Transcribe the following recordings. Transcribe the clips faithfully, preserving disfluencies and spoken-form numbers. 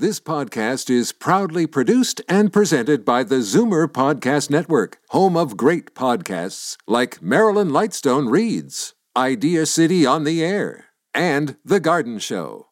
This podcast is proudly produced and presented by the Zoomer Podcast Network, home of great podcasts like Marilyn Lightstone Reads, Idea City on the Air, and The Garden Show.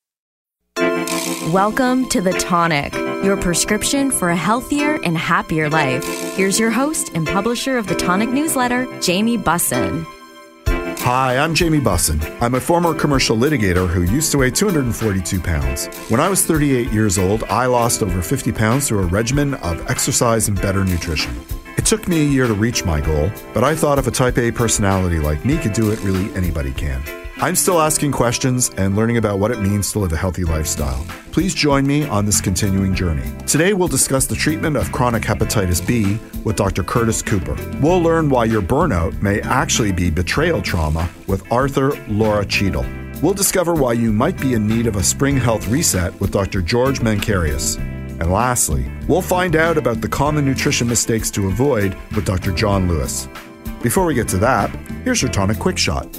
Welcome to The Tonic, your prescription for a healthier and happier life. Here's your host and publisher of The Tonic newsletter, Jamie Bussin. Hi, I'm Jamie Bussin. I'm a former commercial litigator who used to weigh two hundred forty-two pounds. When I was thirty-eight years old, I lost over fifty pounds through a regimen of exercise and better nutrition. It took me a year to reach my goal, but I thought if a type A personality like me could do it, really anybody can. I'm still asking questions and learning about what it means to live a healthy lifestyle. Please join me on this continuing journey. Today, we'll discuss the treatment of chronic hepatitis B with Doctor Curtis Cooper. We'll learn why your burnout may actually be betrayal trauma with Arthur Laura Cheadle. We'll discover why you might be in need of a spring health reset with Doctor George Mankarius. And lastly, we'll find out about the common nutrition mistakes to avoid with Doctor John Lewis. Before we get to that, here's your Tonic Quick Shot.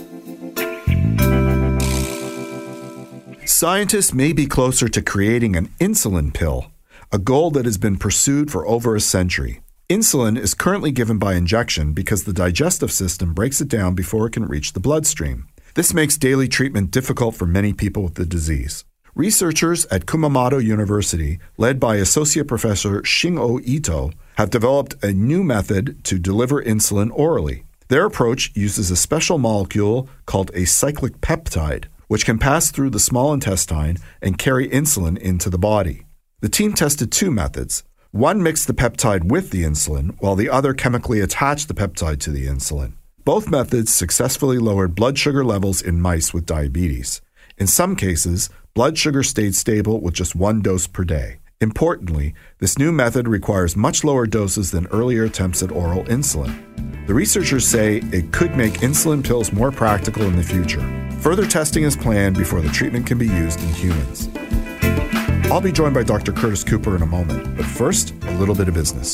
Scientists may be closer to creating an insulin pill, a goal that has been pursued for over a century. Insulin is currently given by injection because the digestive system breaks it down before it can reach the bloodstream. This makes daily treatment difficult for many people with the disease. Researchers at Kumamoto University, led by Associate Professor Shin-O Ito, have developed a new method to deliver insulin orally. Their approach uses a special molecule called a cyclic peptide, which can pass through the small intestine and carry insulin into the body. The team tested two methods. One mixed the peptide with the insulin, while the other chemically attached the peptide to the insulin. Both methods successfully lowered blood sugar levels in mice with diabetes. In some cases, blood sugar stayed stable with just one dose per day. Importantly, this new method requires much lower doses than earlier attempts at oral insulin. The researchers say it could make insulin pills more practical in the future. Further testing is planned before the treatment can be used in humans. I'll be joined by Doctor Curtis Cooper in a moment, but first, a little bit of business.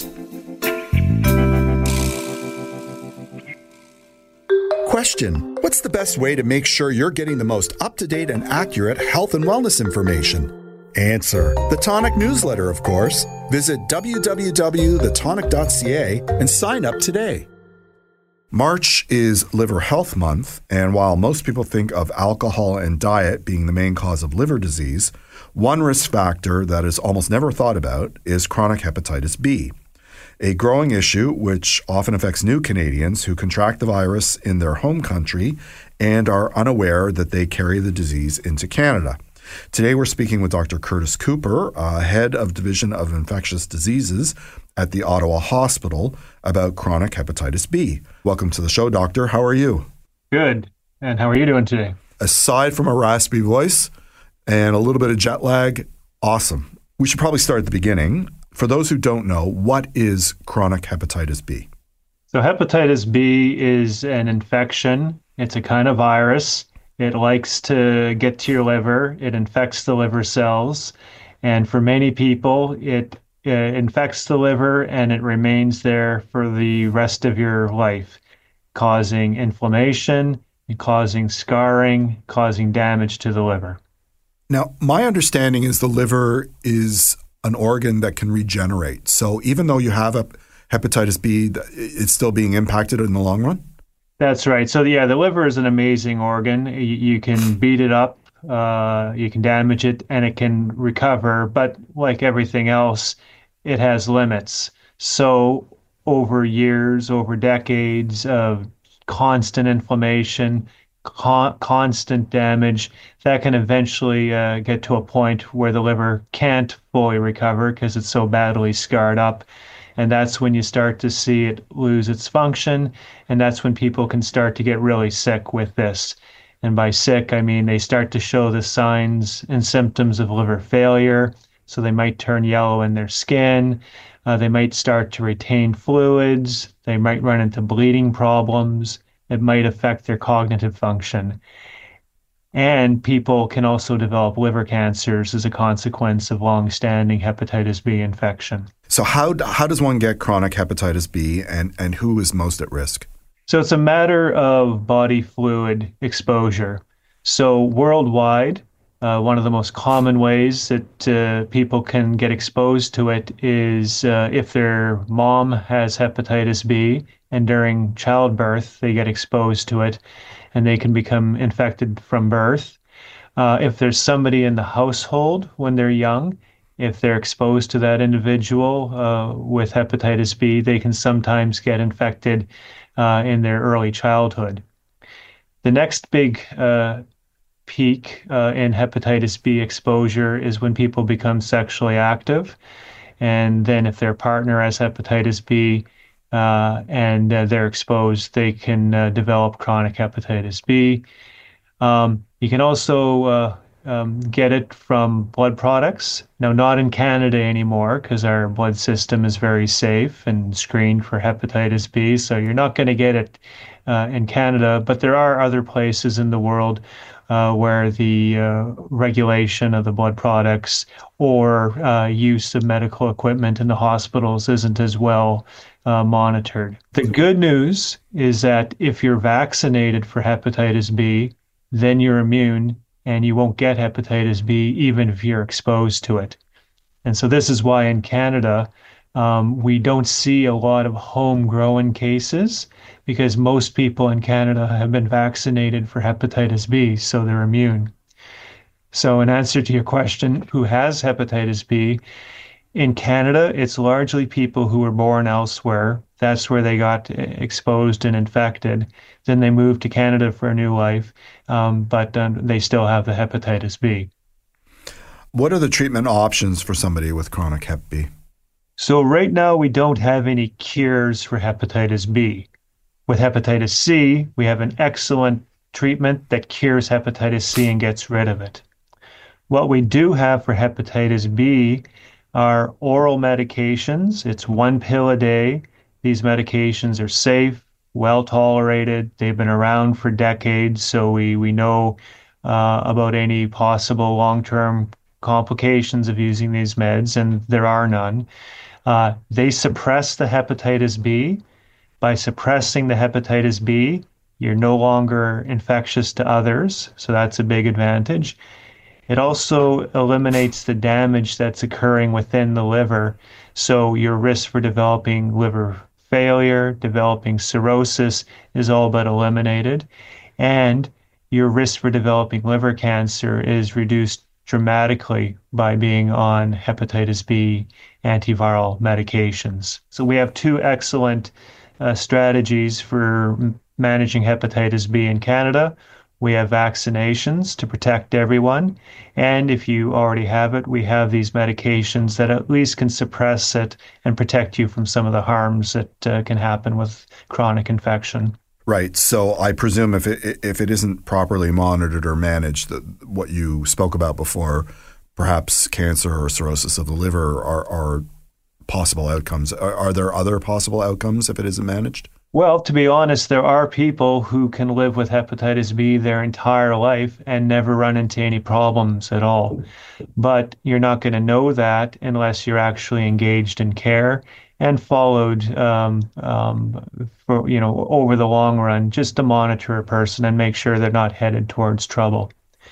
Question: what's the best way to make sure you're getting the most up-to-date and accurate health and wellness information? Answer: The Tonic newsletter, of course. Visit w w w dot the tonic dot c a and sign up today. March is Liver Health Month, and while most people think of alcohol and diet being the main cause of liver disease, one risk factor that is almost never thought about is chronic hepatitis B, a growing issue which often affects new Canadians who contract the virus in their home country and are unaware that they carry the disease into Canada. Today, we're speaking with Doctor Curtis Cooper, uh, head of Division of Infectious Diseases at the Ottawa Hospital, about chronic hepatitis B. Welcome to the show, Doctor. How are you? Good. And how are you doing today? Aside from a raspy voice and a little bit of jet lag, awesome. We should probably start at the beginning. For those who don't know, what is chronic hepatitis B? So hepatitis B is an infection. It's a kind of virus. It likes to get to your liver. It infects the liver cells. And for many people, it uh, infects the liver and it remains there for the rest of your life, causing inflammation, causing scarring, causing damage to the liver. Now, my understanding is the liver is an organ that can regenerate. So even though you have a hepatitis B, it's still being impacted in the long run? That's right. So yeah, the liver is an amazing organ. You, you can beat it up, uh, you can damage it, and it can recover. But like everything else, it has limits. So over years, over decades of constant inflammation, con- constant damage, that can eventually uh, get to a point where the liver can't fully recover because it's so badly scarred up. And that's when you start to see it lose its function. And that's when people can start to get really sick with this. And by sick, I mean they start to show the signs and symptoms of liver failure. So they might turn yellow in their skin. Uh, they might start to retain fluids. They might run into bleeding problems. It might affect their cognitive function. And people can also develop liver cancers as a consequence of long-standing hepatitis B infection. So how how does one get chronic hepatitis B, and, and who is most at risk? So it's a matter of body fluid exposure. So worldwide, Uh, one of the most common ways that uh, people can get exposed to it is uh, if their mom has hepatitis B and during childbirth they get exposed to it and they can become infected from birth. Uh, if there's somebody in the household when they're young, if they're exposed to that individual uh, with hepatitis B, they can sometimes get infected uh, in their early childhood. The next big uh, peak uh, in hepatitis B exposure is when people become sexually active. And then if their partner has hepatitis B uh, and uh, they're exposed, they can uh, develop chronic hepatitis B. Um, you can also uh, um, get it from blood products. Now, not in Canada anymore because our blood system is very safe and screened for hepatitis B, so you're not going to get it uh, in Canada, but there are other places in the world uh, where the uh, regulation of the blood products or uh, use of medical equipment in the hospitals isn't as well uh, monitored. The good news is that if you're vaccinated for hepatitis B, then you're immune and you won't get hepatitis B even if you're exposed to it. And so this is why in Canada, um, we don't see a lot of homegrown cases because most people in Canada have been vaccinated for hepatitis B, so they're immune. So in answer to your question, who has hepatitis B, in Canada, it's largely people who were born elsewhere. That's where they got exposed and infected. Then they moved to Canada for a new life, um, but um, they still have the hepatitis B. What are the treatment options for somebody with chronic hep B? So right now, we don't have any cures for hepatitis B. With hepatitis C, we have an excellent treatment that cures hepatitis C and gets rid of it. What we do have for hepatitis B are oral medications. It's one pill a day. These medications are safe, well tolerated. They've been around for decades, so we, we know uh, about any possible long-term complications of using these meds, and there are none. Uh, they suppress the hepatitis B. By suppressing the hepatitis B, you're no longer infectious to others, so that's a big advantage. It also eliminates the damage that's occurring within the liver, so your risk for developing liver failure, developing cirrhosis is all but eliminated, and your risk for developing liver cancer is reduced dramatically by being on hepatitis B antiviral medications. So we have two excellent uh, strategies for managing hepatitis B in Canada. We have vaccinations to protect everyone. And if you already have it, we have these medications that at least can suppress it and protect you from some of the harms that uh, can happen with chronic infection. Right. So I presume if it, if it isn't properly monitored or managed, the, what you spoke about before, perhaps cancer or cirrhosis of the liver are, are possible outcomes. Are, are there other possible outcomes if it isn't managed? Well, to be honest, there are people who can live with hepatitis B their entire life and never run into any problems at all. But you're not going to know that unless you're actually engaged in care and followed um, um, for, you know, over the long run, just to monitor a person and make sure they're not headed towards trouble.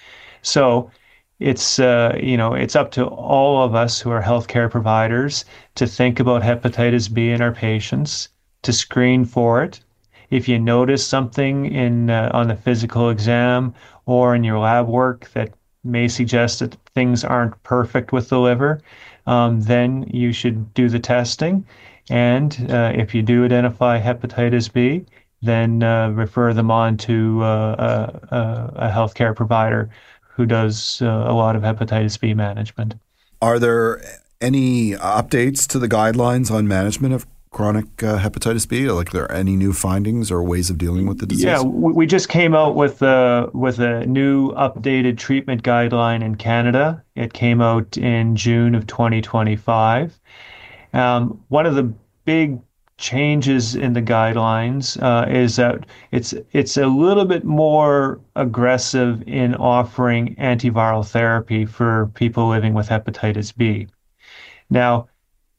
So it's, uh, you know, it's up to all of us who are healthcare providers to think about hepatitis B in our patients, to screen for it. If you notice something in uh, on the physical exam or in your lab work that may suggest that things aren't perfect with the liver, um, then you should do the testing. And uh, if you do identify hepatitis B, then uh, refer them on to uh, a, a healthcare provider who does uh, a lot of hepatitis B management. Are there any updates to the guidelines on management of chronic uh, hepatitis B? Like, are there any new findings or ways of dealing with the disease? Yeah, we just came out with a, with a new updated treatment guideline in Canada. It came out in June of twenty twenty-five. Um, one of the big changes in the guidelines uh, is that it's it's a little bit more aggressive in offering antiviral therapy for people living with hepatitis B. Now,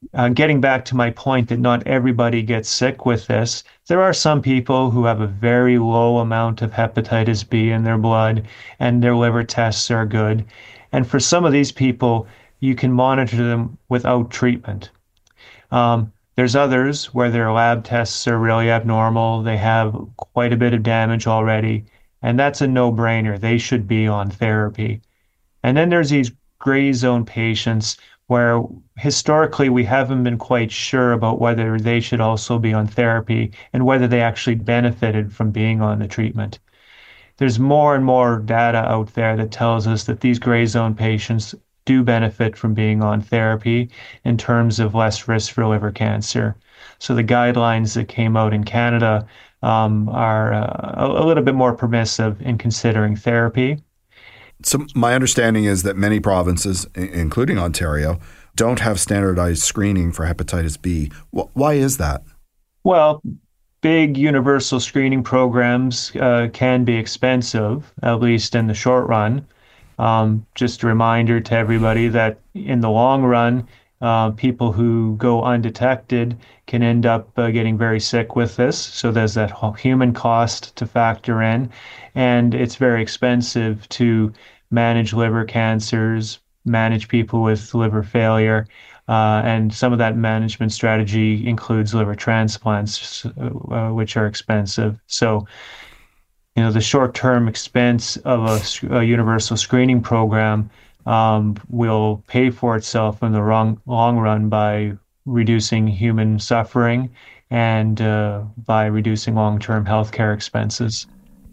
uh, getting back to my point that not everybody gets sick with this, there are some people who have a very low amount of hepatitis B in their blood and their liver tests are good. And for some of these people, you can monitor them without treatment. Um, there's others where their lab tests are really abnormal. They have quite a bit of damage already, and that's a no-brainer. They should be on therapy. And then there's these gray zone patients where historically we haven't been quite sure about whether they should also be on therapy and whether they actually benefited from being on the treatment. There's more and more data out there that tells us that these gray zone patients do benefit from being on therapy in terms of less risk for liver cancer. So the guidelines that came out in Canada um, are uh, a, a little bit more permissive in considering therapy. So my understanding is that many provinces, including Ontario, don't have standardized screening for hepatitis B. Why is that? Well, big universal screening programs uh, can be expensive, at least in the short run. Um, just a reminder to everybody that in the long run, uh, people who go undetected can end up uh, getting very sick with this. So there's that human cost to factor in, and it's very expensive to manage liver cancers, manage people with liver failure, uh, and some of that management strategy includes liver transplants, uh, which are expensive. So you know, the short-term expense of a, a universal screening program um, will pay for itself in the wrong, long run by reducing human suffering and uh, by reducing long-term healthcare expenses.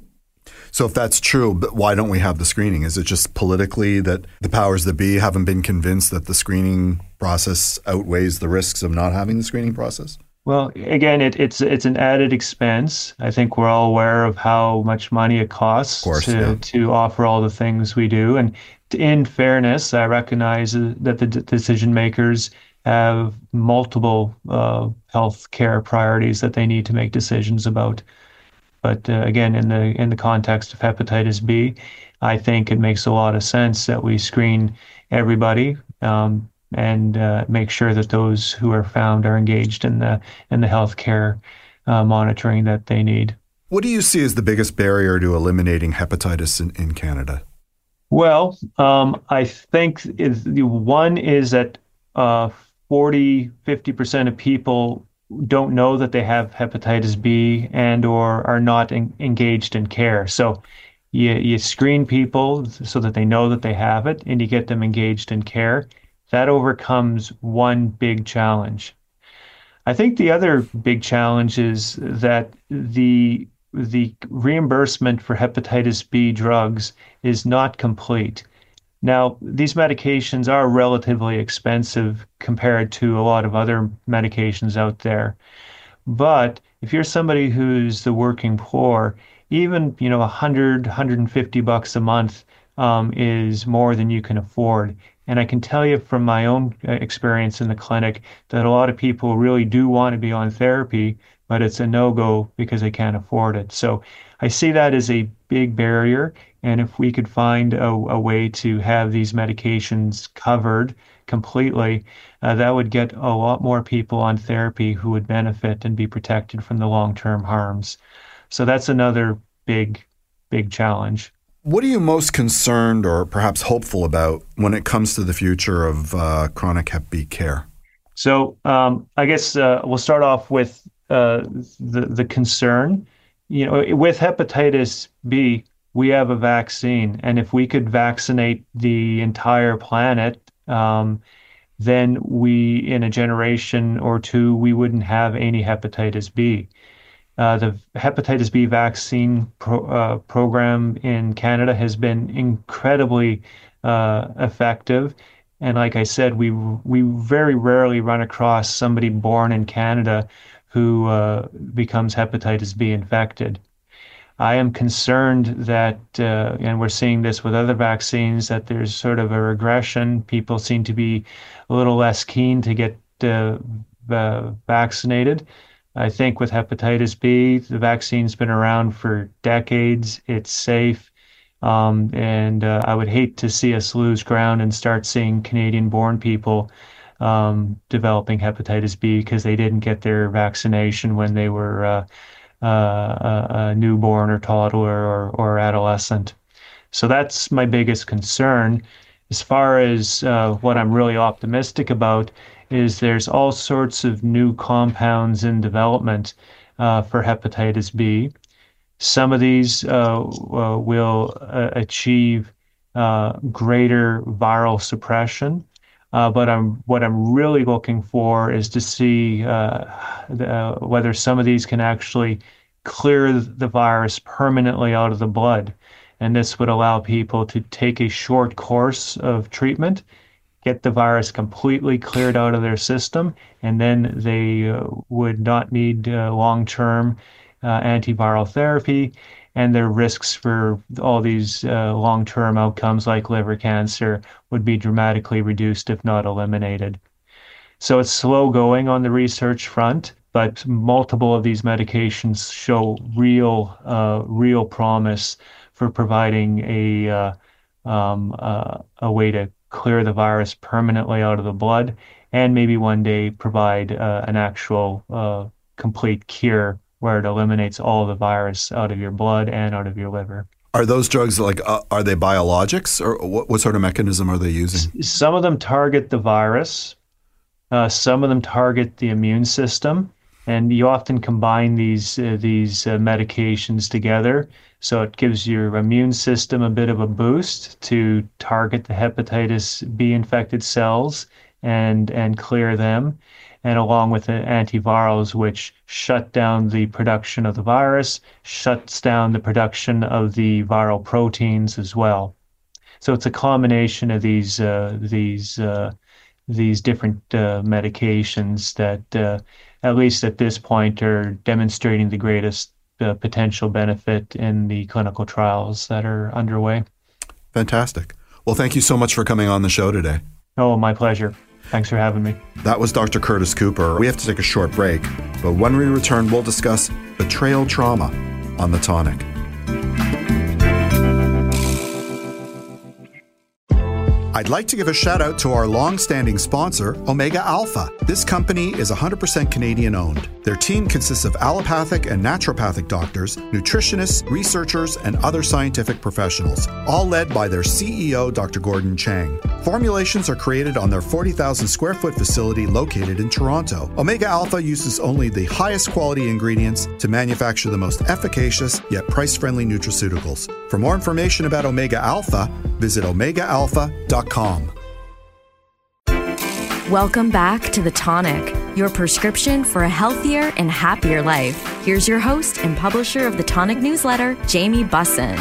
So if that's true, but why don't we have the screening? Is it just politically that the powers that be haven't been convinced that the screening process outweighs the risks of not having the screening process? Well, again, it, it's it's an added expense. I think we're all aware of how much money it costs course, to, yeah. to offer all the things we do. And in fairness, I recognize that the d- decision makers have multiple uh, health care priorities that they need to make decisions about. But uh, again, in the in the context of hepatitis B, I think it makes a lot of sense that we screen everybody. Um, and uh, make sure that those who are found are engaged in the in the healthcare uh, monitoring that they need. What do you see as the biggest barrier to eliminating hepatitis in, in Canada? Well, um, I think is, one is that uh, forty, fifty percent of people don't know that they have hepatitis B and or are not en- engaged in care. So you, you screen people so that they know that they have it and you get them engaged in care. That overcomes one big challenge. I think the other big challenge is that the the reimbursement for hepatitis B drugs is not complete. Now, these medications are relatively expensive compared to a lot of other medications out there. But if you're somebody who's the working poor, even, you know, one hundred, one hundred fifty bucks a month um, is more than you can afford. And I can tell you from my own experience in the clinic that a lot of people really do want to be on therapy, but it's a no-go because they can't afford it. So I see that as a big barrier. And if we could find a, a way to have these medications covered completely, uh, that would get a lot more people on therapy who would benefit and be protected from the long-term harms. So that's another big, big challenge. What are you most concerned or perhaps hopeful about when it comes to the future of uh, chronic hep B care? So um, I guess uh, we'll start off with uh, the, the concern. You know, with hepatitis B, we have a vaccine. And if we could vaccinate the entire planet, um, then we, in a generation or two, we wouldn't have any hepatitis B. Uh, the hepatitis B vaccine pro, uh, program in Canada has been incredibly uh, effective. And like I said, we we very rarely run across somebody born in Canada who uh, becomes hepatitis B infected. I am concerned that, uh, and we're seeing this with other vaccines, that there's sort of a regression. People seem to be a little less keen to get uh, uh, vaccinated. I think with hepatitis B, the vaccine's been around for decades. It's safe. Um, and uh, I would hate to see us lose ground and start seeing Canadian-born people um, developing hepatitis B because they didn't get their vaccination when they were uh, uh, a, a newborn or toddler or, or adolescent. So that's my biggest concern. As far as uh, what I'm really optimistic about is there's all sorts of new compounds in development uh, for hepatitis B. Some of these uh, uh, will uh, achieve uh, greater viral suppression. Uh, but I'm, what I'm really looking for is to see uh, the, uh, whether some of these can actually clear the virus permanently out of the blood. And this would allow people to take a short course of treatment, get the virus completely cleared out of their system, and then they uh, would not need uh, long-term uh, antiviral therapy, and their risks for all these uh, long-term outcomes like liver cancer would be dramatically reduced, if not eliminated. So it's slow going on the research front, but multiple of these medications show real, uh, real promise for providing a uh, um, uh, a way to clear the virus permanently out of the blood, and maybe one day provide uh, an actual uh, complete cure where it eliminates all the virus out of your blood and out of your liver. Are those drugs like, uh, are they biologics, or what, what sort of mechanism are they using? Some of them target the virus. Uh, some of them target the immune system. And you often combine these uh, these uh, medications together. So it gives your immune system a bit of a boost to target the hepatitis B infected cells and, and clear them. And along with the antivirals, which shut down the production of the virus, shuts down the production of the viral proteins as well. So it's a combination of these uh, these uh, these different uh, medications that, uh, at least at this point, are demonstrating the greatest uh, potential benefit in the clinical trials that are underway. Fantastic. Well, thank you so much for coming on the show today. Oh, my pleasure. Thanks for having me. That was Doctor Curtis Cooper. We have to take a short break, but when we return, we'll discuss betrayal trauma on The Tonic. I'd like to give a shout out to our long-standing sponsor, Omega Alpha. This company is one hundred percent Canadian-owned. Their team consists of allopathic and naturopathic doctors, nutritionists, researchers, and other scientific professionals, all led by their C E O, Doctor Gordon Chang. Formulations are created on their forty thousand square foot facility located in Toronto. Omega Alpha uses only the highest quality ingredients to manufacture the most efficacious yet price-friendly nutraceuticals. For more information about Omega Alpha, visit omega alpha dot com. Welcome back to The Tonic, your prescription for a healthier and happier life. Here's your host and publisher of the Tonic newsletter, Jamie Bussin.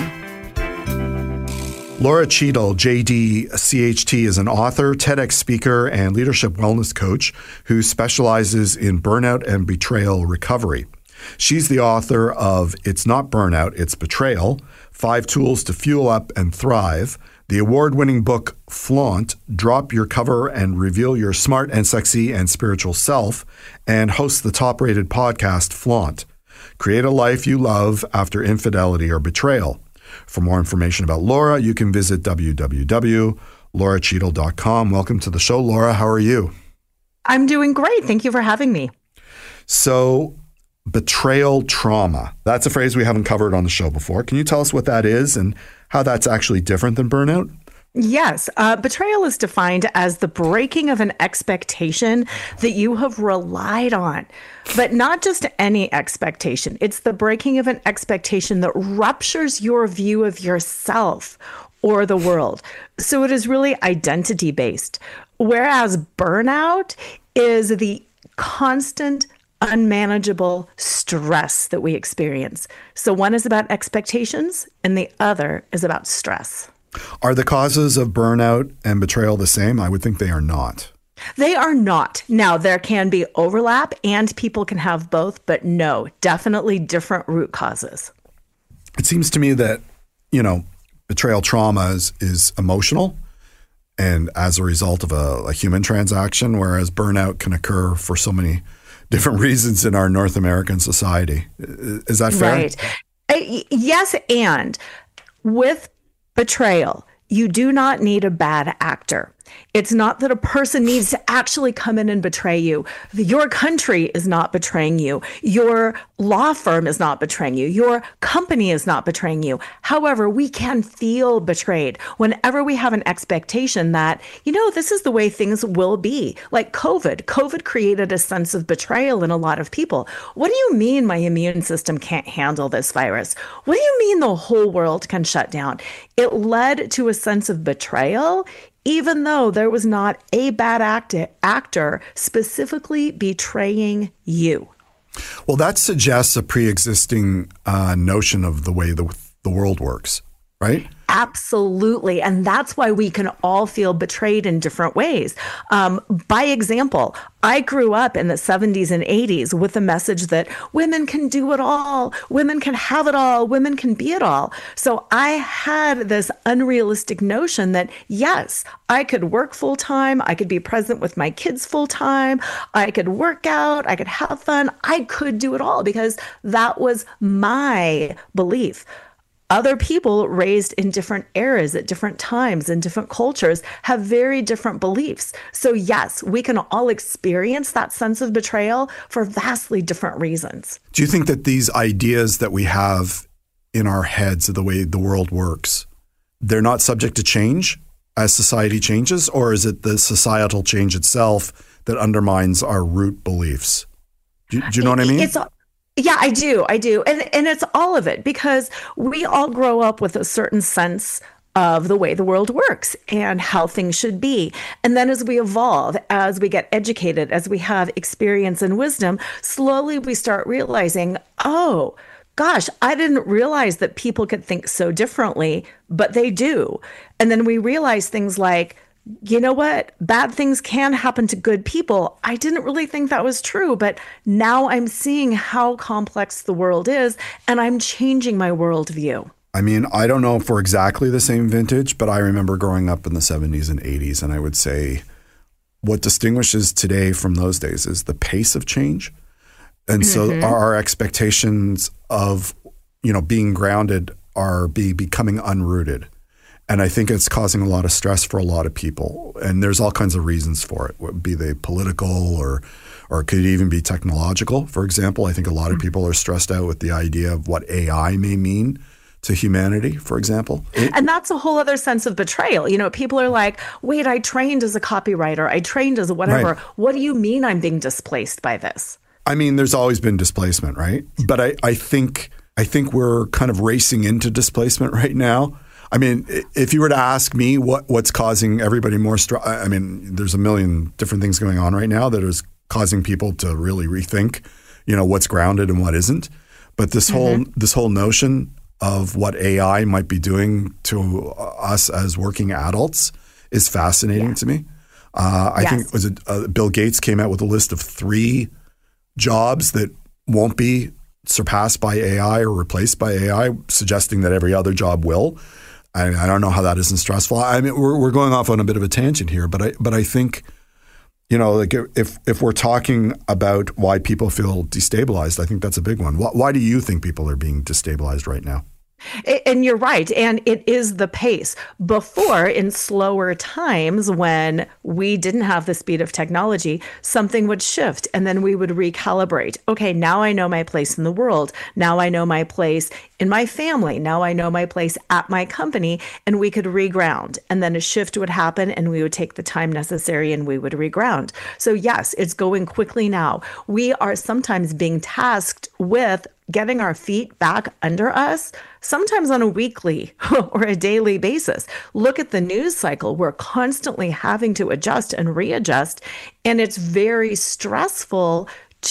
Laura Cheadle, J D C H T, is an author, TEDx speaker, and leadership wellness coach who specializes in burnout and betrayal recovery. She's the author of It's Not Burnout, It's Betrayal, Five Tools to Fuel Up and Thrive, the award-winning book Flaunt, Drop Your Cover and Reveal Your Smart and Sexy and Spiritual Self, and hosts the top-rated podcast Flaunt. Create a life you love after infidelity or betrayal. For more information about Laura, you can visit w w w dot laura cheadle dot com. Welcome to the show, Laura. How are you? I'm doing great. Thank you for having me. So, betrayal trauma. That's a phrase we haven't covered on the show before. Can you tell us what that is and how that's actually different than burnout? Yes. Uh, betrayal is defined as the breaking of an expectation that you have relied on, but not just any expectation. It's the breaking of an expectation that ruptures your view of yourself or the world. So it is really identity-based, whereas burnout is the constant unmanageable stress that we experience. So one is about expectations and the other is about stress. Are the causes of burnout and betrayal the same? I would think they are not. They are not. Now, there can be overlap and people can have both, but no, definitely different root causes. It seems to me that, you know, betrayal trauma is, is emotional and as a result of a, a human transaction, whereas burnout can occur for so many different reasons in our North American society. Is that fair? Right. Uh, yes, and with betrayal, you do not need a bad actor. It's not that a person needs to actually come in and betray you. Your country is not betraying you. Your law firm is not betraying you. Your company is not betraying you. However, we can feel betrayed whenever we have an expectation that, you know, this is the way things will be. Like COVID. COVID created a sense of betrayal in a lot of people. What do you mean my immune system can't handle this virus? What do you mean the whole world can shut down? It led to a sense of betrayal, even though there was not a bad act- actor specifically betraying you. Well, that suggests a pre-existing uh, notion of the way the, the world works, right? Absolutely. And that's why we can all feel betrayed in different ways. Um, by example, I grew up in the seventies and eighties with the message that women can do it all, women can have it all, women can be it all. So I had this unrealistic notion that, yes, I could work full time, I could be present with my kids full time, I could work out, I could have fun, I could do it all because that was my belief. Other people raised in different eras at different times in different cultures have very different beliefs. So yes, we can all experience that sense of betrayal for vastly different reasons. Do you think that these ideas that we have in our heads of the way the world works, they're not subject to change as society changes, or is it the societal change itself that undermines our root beliefs? Do, do you know what I mean? It's Yeah, I do. I do. And and it's all of it because we all grow up with a certain sense of the way the world works and how things should be. And then as we evolve, as we get educated, as we have experience and wisdom, slowly we start realizing, oh, gosh, I didn't realize that people could think so differently, but they do. And then we realize things like, you know what? Bad things can happen to good people. I didn't really think that was true, but now I'm seeing how complex the world is, and I'm changing my worldview. I mean, I don't know if we're exactly the same vintage, but I remember growing up in the seventies and eighties, and I would say what distinguishes today from those days is the pace of change. And mm-hmm. so our expectations of, you know, being grounded are be becoming unrooted. And I think it's causing a lot of stress for a lot of people. And there's all kinds of reasons for it, be they political or or it could even be technological. For example, I think a lot of people are stressed out with the idea of what A I may mean to humanity, for example. It, and that's a whole other sense of betrayal. You know, people are like, wait, I trained as a copywriter. I trained as a whatever. Right. What do you mean I'm being displaced by this? I mean, there's always been displacement, right? But I, I think I think we're kind of racing into displacement right now. I mean, if you were to ask me what, what's causing everybody more stress, I mean, there's a million different things going on right now that is causing people to really rethink, you know, what's grounded and what isn't. But this mm-hmm. whole this whole notion of what A I might be doing to us as working adults is fascinating yeah. to me. Uh, I yes. think was it uh, Bill Gates came out with a list of three jobs that won't be surpassed by A I or replaced by A I, suggesting that every other job will. I, I don't know how that isn't stressful. I mean, we're we're going off on a bit of a tangent here, but I but I think, you know, like if if we're talking about why people feel destabilized, I think that's a big one. Why, why do you think people are being destabilized right now? And you're right. And it is the pace. Before, in slower times when we didn't have the speed of technology, something would shift and then we would recalibrate. Okay, now I know my place in the world. Now I know my place in my family. Now I know my place at my company. And we could reground. And then a shift would happen and we would take the time necessary and we would reground. So yes, it's going quickly now. We are sometimes being tasked with getting our feet back under us, sometimes on a weekly or a daily basis. Look at the news cycle. We're constantly having to adjust and readjust, and it's very stressful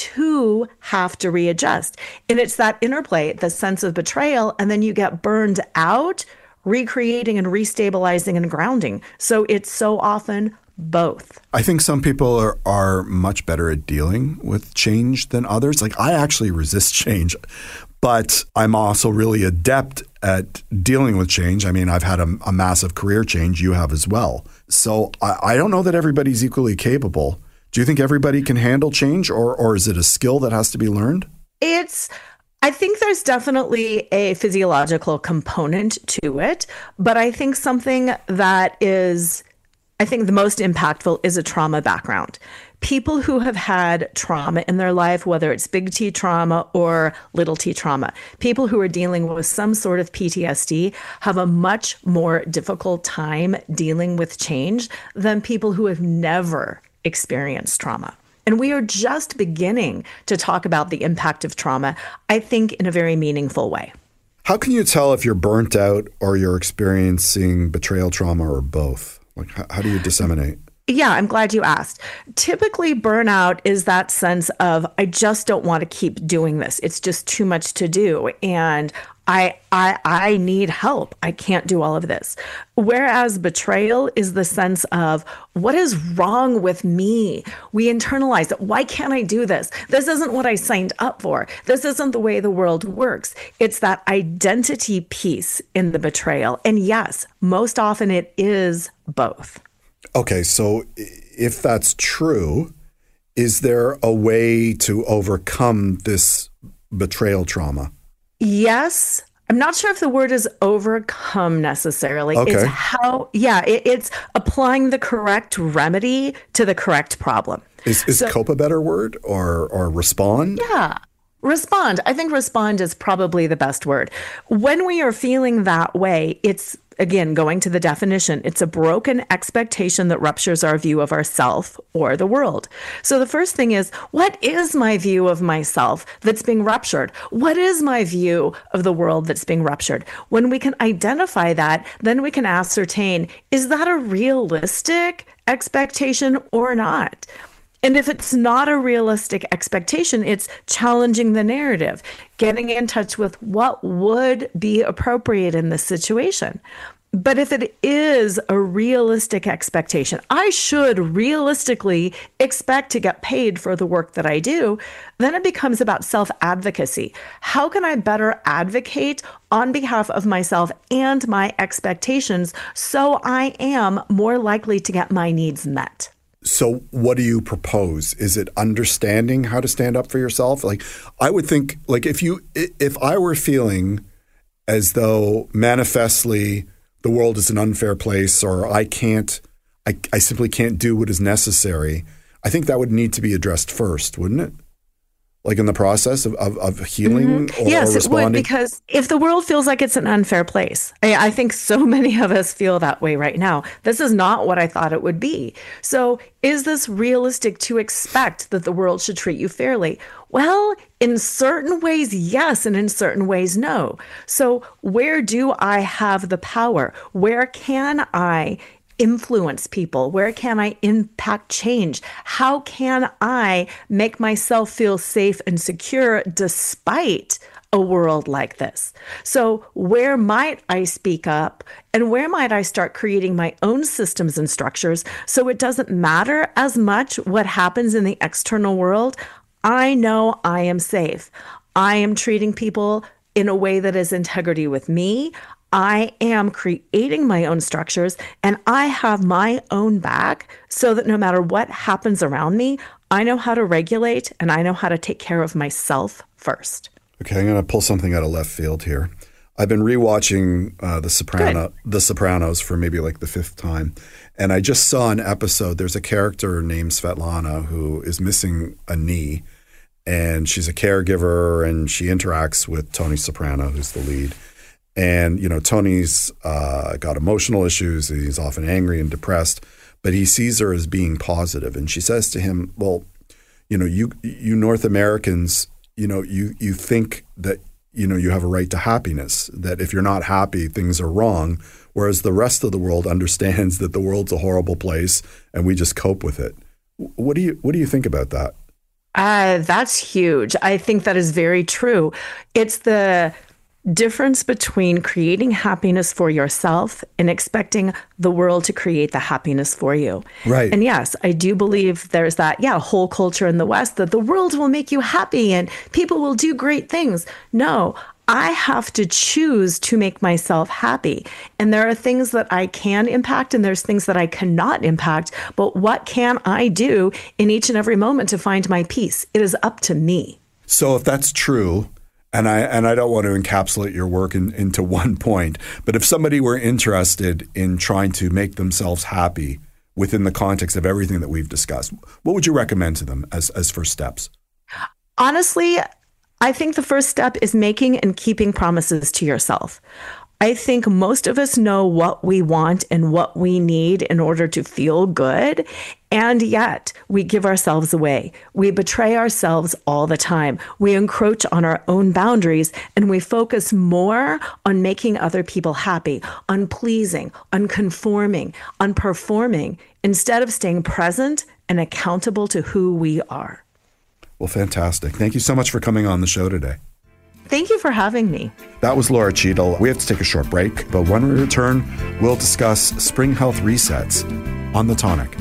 to have to readjust. And it's that interplay, the sense of betrayal, and then you get burned out, recreating and restabilizing and grounding. So it's so often both. I think some people are, are much better at dealing with change than others. Like I actually resist change, but I'm also really adept at dealing with change. I mean, I've had a, a massive career change. You have as well. So I, I don't know that everybody's equally capable. Do you think everybody can handle change, or or is it a skill that has to be learned? It's I think there's definitely a physiological component to it, but I think something that is I think the most impactful is a trauma background. People who have had trauma in their life, whether it's big T trauma or little t trauma, people who are dealing with some sort of P T S D have a much more difficult time dealing with change than people who have never experienced trauma. And we are just beginning to talk about the impact of trauma, I think, in a very meaningful way. How can you tell if you're burnt out or you're experiencing betrayal trauma or both? Like, how, how do you disseminate? Yeah, I'm glad you asked. Typically, burnout is that sense of, I just don't want to keep doing this. It's just too much to do. And I, I, I need help. I can't do all of this. Whereas betrayal is the sense of, what is wrong with me? We internalize it. Why can't I do this? This isn't what I signed up for. This isn't the way the world works. It's that identity piece in the betrayal. And yes, most often it is both. Okay, so if that's true, is there a way to overcome this betrayal trauma? Yes. I'm not sure if the word is overcome necessarily. Okay. It's how, yeah, it, it's applying the correct remedy to the correct problem. Is, is So- cope a better word, or or respond? Yeah. Respond. I think respond is probably the best word. When we are feeling that way, it's, again, going to the definition, it's a broken expectation that ruptures our view of ourself or the world. So the first thing is, what is my view of myself that's being ruptured? What is my view of the world that's being ruptured? When we can identify that, then we can ascertain, is that a realistic expectation or not? And if it's not a realistic expectation, it's challenging the narrative, getting in touch with what would be appropriate in this situation. But if it is a realistic expectation, I should realistically expect to get paid for the work that I do, then it becomes about self-advocacy. How can I better advocate on behalf of myself and my expectations so I am more likely to get my needs met? So what do you propose? Is it understanding how to stand up for yourself? Like, I would think, like, if you, if I were feeling as though manifestly the world is an unfair place, or I can't, I, I simply can't do what is necessary, I think that would need to be addressed first, wouldn't it? Like in the process of, of, of healing Mm-hmm. or, yes, or it would, responding? because if the world feels like it's an unfair place, I, I think so many of us feel that way right now. This is not what I thought it would be. So is this realistic to expect that the world should treat you fairly? Well, in certain ways, yes, and in certain ways, no. So where do I have the power? Where can I influence people? Where can I impact change? How can I make myself feel safe and secure despite a world like this? So where might I speak up, and where might I start creating my own systems and structures so it doesn't matter as much what happens in the external world? I know I am safe. I am treating people in a way that is integrity with me. I am creating my own structures, and I have my own back so that no matter what happens around me, I know how to regulate and I know how to take care of myself first. Okay, I'm going to pull something out of left field here. I've been rewatching uh, The Soprano, The Sopranos for maybe like the fifth time, and I just saw an episode. There's a character named Svetlana who is missing a knee, and she's a caregiver, and she interacts with Tony Soprano, who's the lead. And, you know, Tony's uh, got emotional issues. He's often angry and depressed, but he sees her as being positive. And she says to him, well, you know, you you North Americans, you know, you you think that, you know, you have a right to happiness, that if you're not happy, things are wrong, whereas the rest of the world understands that the world's a horrible place and we just cope with it. What do you what do you think about that? Uh, that's huge. I think that is very true. It's the difference between creating happiness for yourself and expecting the world to create the happiness for you. Right. And yes, I do believe there's that, yeah, whole culture in the West that the world will make you happy and people will do great things. No, I have to choose to make myself happy. And there are things that I can impact and there's things that I cannot impact. But what can I do in each and every moment to find my peace? It is up to me. So if that's true, And I and I don't want to encapsulate your work in, into one point, but if somebody were interested in trying to make themselves happy, within the context of everything that we've discussed? What would you recommend to them as, as first steps? Honestly, I think the first step is making and keeping promises to yourself. I think most of us know what we want and what we need in order to feel good. And yet we give ourselves away. We betray ourselves all the time. We encroach on our own boundaries and we focus more on making other people happy, on pleasing, on conforming, on performing, instead of staying present and accountable to who we are. Well, fantastic. Thank you so much for coming on the show today. Thank you for having me. That was Laura Cheadle. We have to take a short break, but when we return, we'll discuss spring health resets on The Tonic.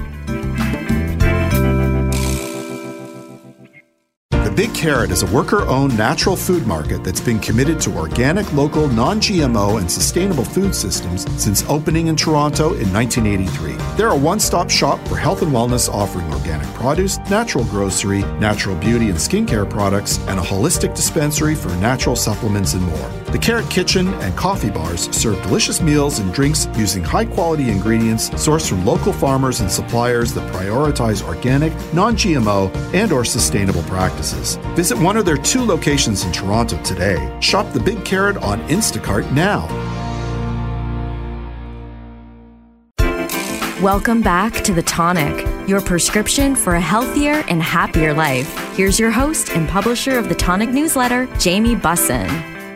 The Big Carrot is a worker-owned natural food market that's been committed to organic, local, non-G M O, and sustainable food systems since opening in Toronto in nineteen eighty-three. They're a one-stop shop for health and wellness, offering organic produce, natural grocery, natural beauty and skincare products, and a holistic dispensary for natural supplements and more. The Carrot Kitchen and coffee bars serve delicious meals and drinks using high-quality ingredients sourced from local farmers and suppliers that prioritize organic, non-G M O, and or sustainable practices. Visit one of their two locations in Toronto today. Shop The Big Carrot on Instacart now. Welcome back to The Tonic, your prescription for a healthier and happier life. Here's your host and publisher of the Tonic newsletter, Jamie Bussin.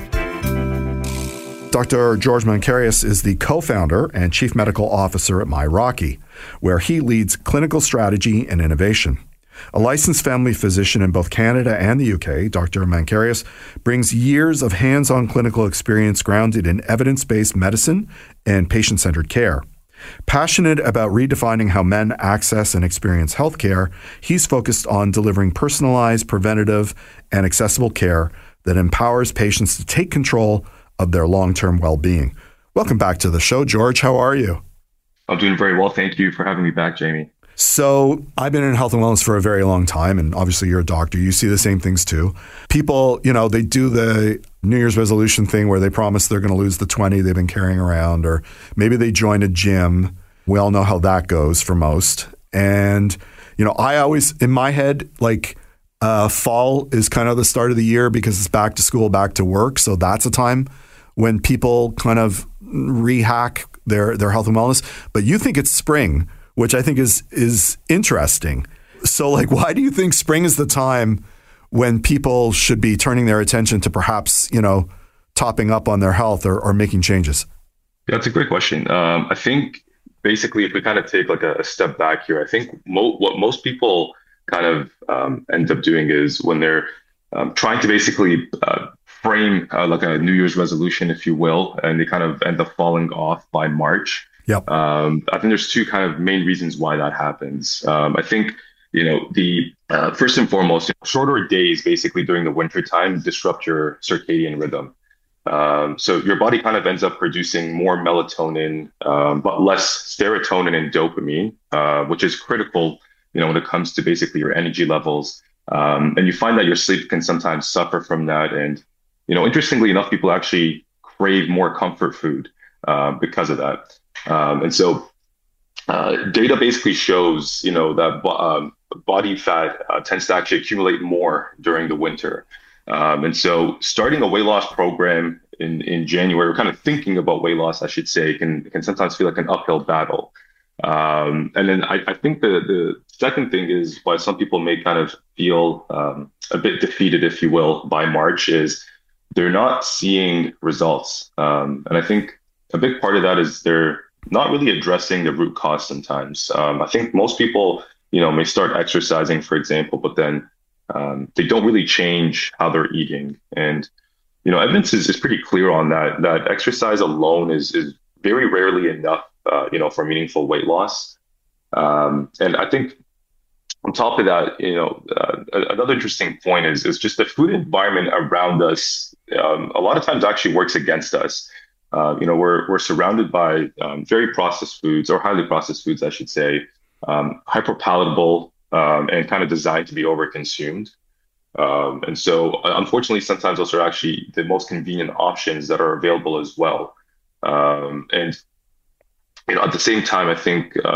Doctor George Mancarius is the co-founder and chief medical officer at MyRocky, where he leads clinical strategy and innovation. A licensed family physician in both Canada and the U K, Doctor Mancarius brings years of hands-on clinical experience grounded in evidence-based medicine and patient-centered care. Passionate about redefining how men access and experience healthcare, he's focused on delivering personalized, preventative, and accessible care that empowers patients to take control of their long-term well-being. Welcome back to the show, George. How are you? I'm doing very well. Thank you for having me back, Jamie. So I've been in health and wellness for a very long time, and obviously you're a doctor. You see the same things too. People, you know, they do the New Year's resolution thing where they promise they're going to lose the twenty they've been carrying around, or maybe they join a gym. We all know how that goes for most. And, you know, I always, in my head, like uh, fall is kind of the start of the year because it's back to school, back to work. So that's a time when people kind of rehack their, their health and wellness. But you think it's spring, which I think is is interesting. So, like, why do you think spring is the time when people should be turning their attention to perhaps, you know, topping up on their health or, or making changes? Yeah, that's a great question. Um, I think basically, if we kind of take like a, a step back here, I think mo- what most people kind of um, end up doing is when they're um, trying to basically uh, frame uh, like a New Year's resolution, if you will, and they kind of end up falling off by March. Yep. Um, I think there's two kind of main reasons why that happens. Um, I think, you know, the uh, first and foremost, you know, shorter days basically during the winter time disrupt your circadian rhythm. Um, so your body kind of ends up producing more melatonin, um, but less serotonin and dopamine, uh, which is critical, you know, when it comes to basically your energy levels. Um, and you find that your sleep can sometimes suffer from that. And, you know, interestingly enough, people actually crave more comfort food uh, because of that. Um, and so uh, data basically shows, you know, that um, body fat uh, tends to actually accumulate more during the winter. Um, and so starting a weight loss program in, in January, or kind of thinking about weight loss, I should say, can can sometimes feel like an uphill battle. Um, and then I, I think the, the second thing is why some people may kind of feel um, a bit defeated, if you will, by March is they're not seeing results. Um, and I think a big part of that is they're not really addressing the root cause sometimes. Um, I think most people, you know, may start exercising, for example, but then um, they don't really change how they're eating. And, you know, evidence is, is pretty clear on that, that exercise alone is, is very rarely enough, uh, you know, for meaningful weight loss. Um, and I think on top of that, you know, uh, another interesting point is, is just the food environment around us, um, a lot of times actually works against us. Uh, you know, we're we're surrounded by um, very processed foods, or highly processed foods, I should say, um, hyperpalatable um, and kind of designed to be overconsumed. Um, and so, unfortunately, sometimes those are actually the most convenient options that are available as well. Um, and you know, at the same time, I think uh,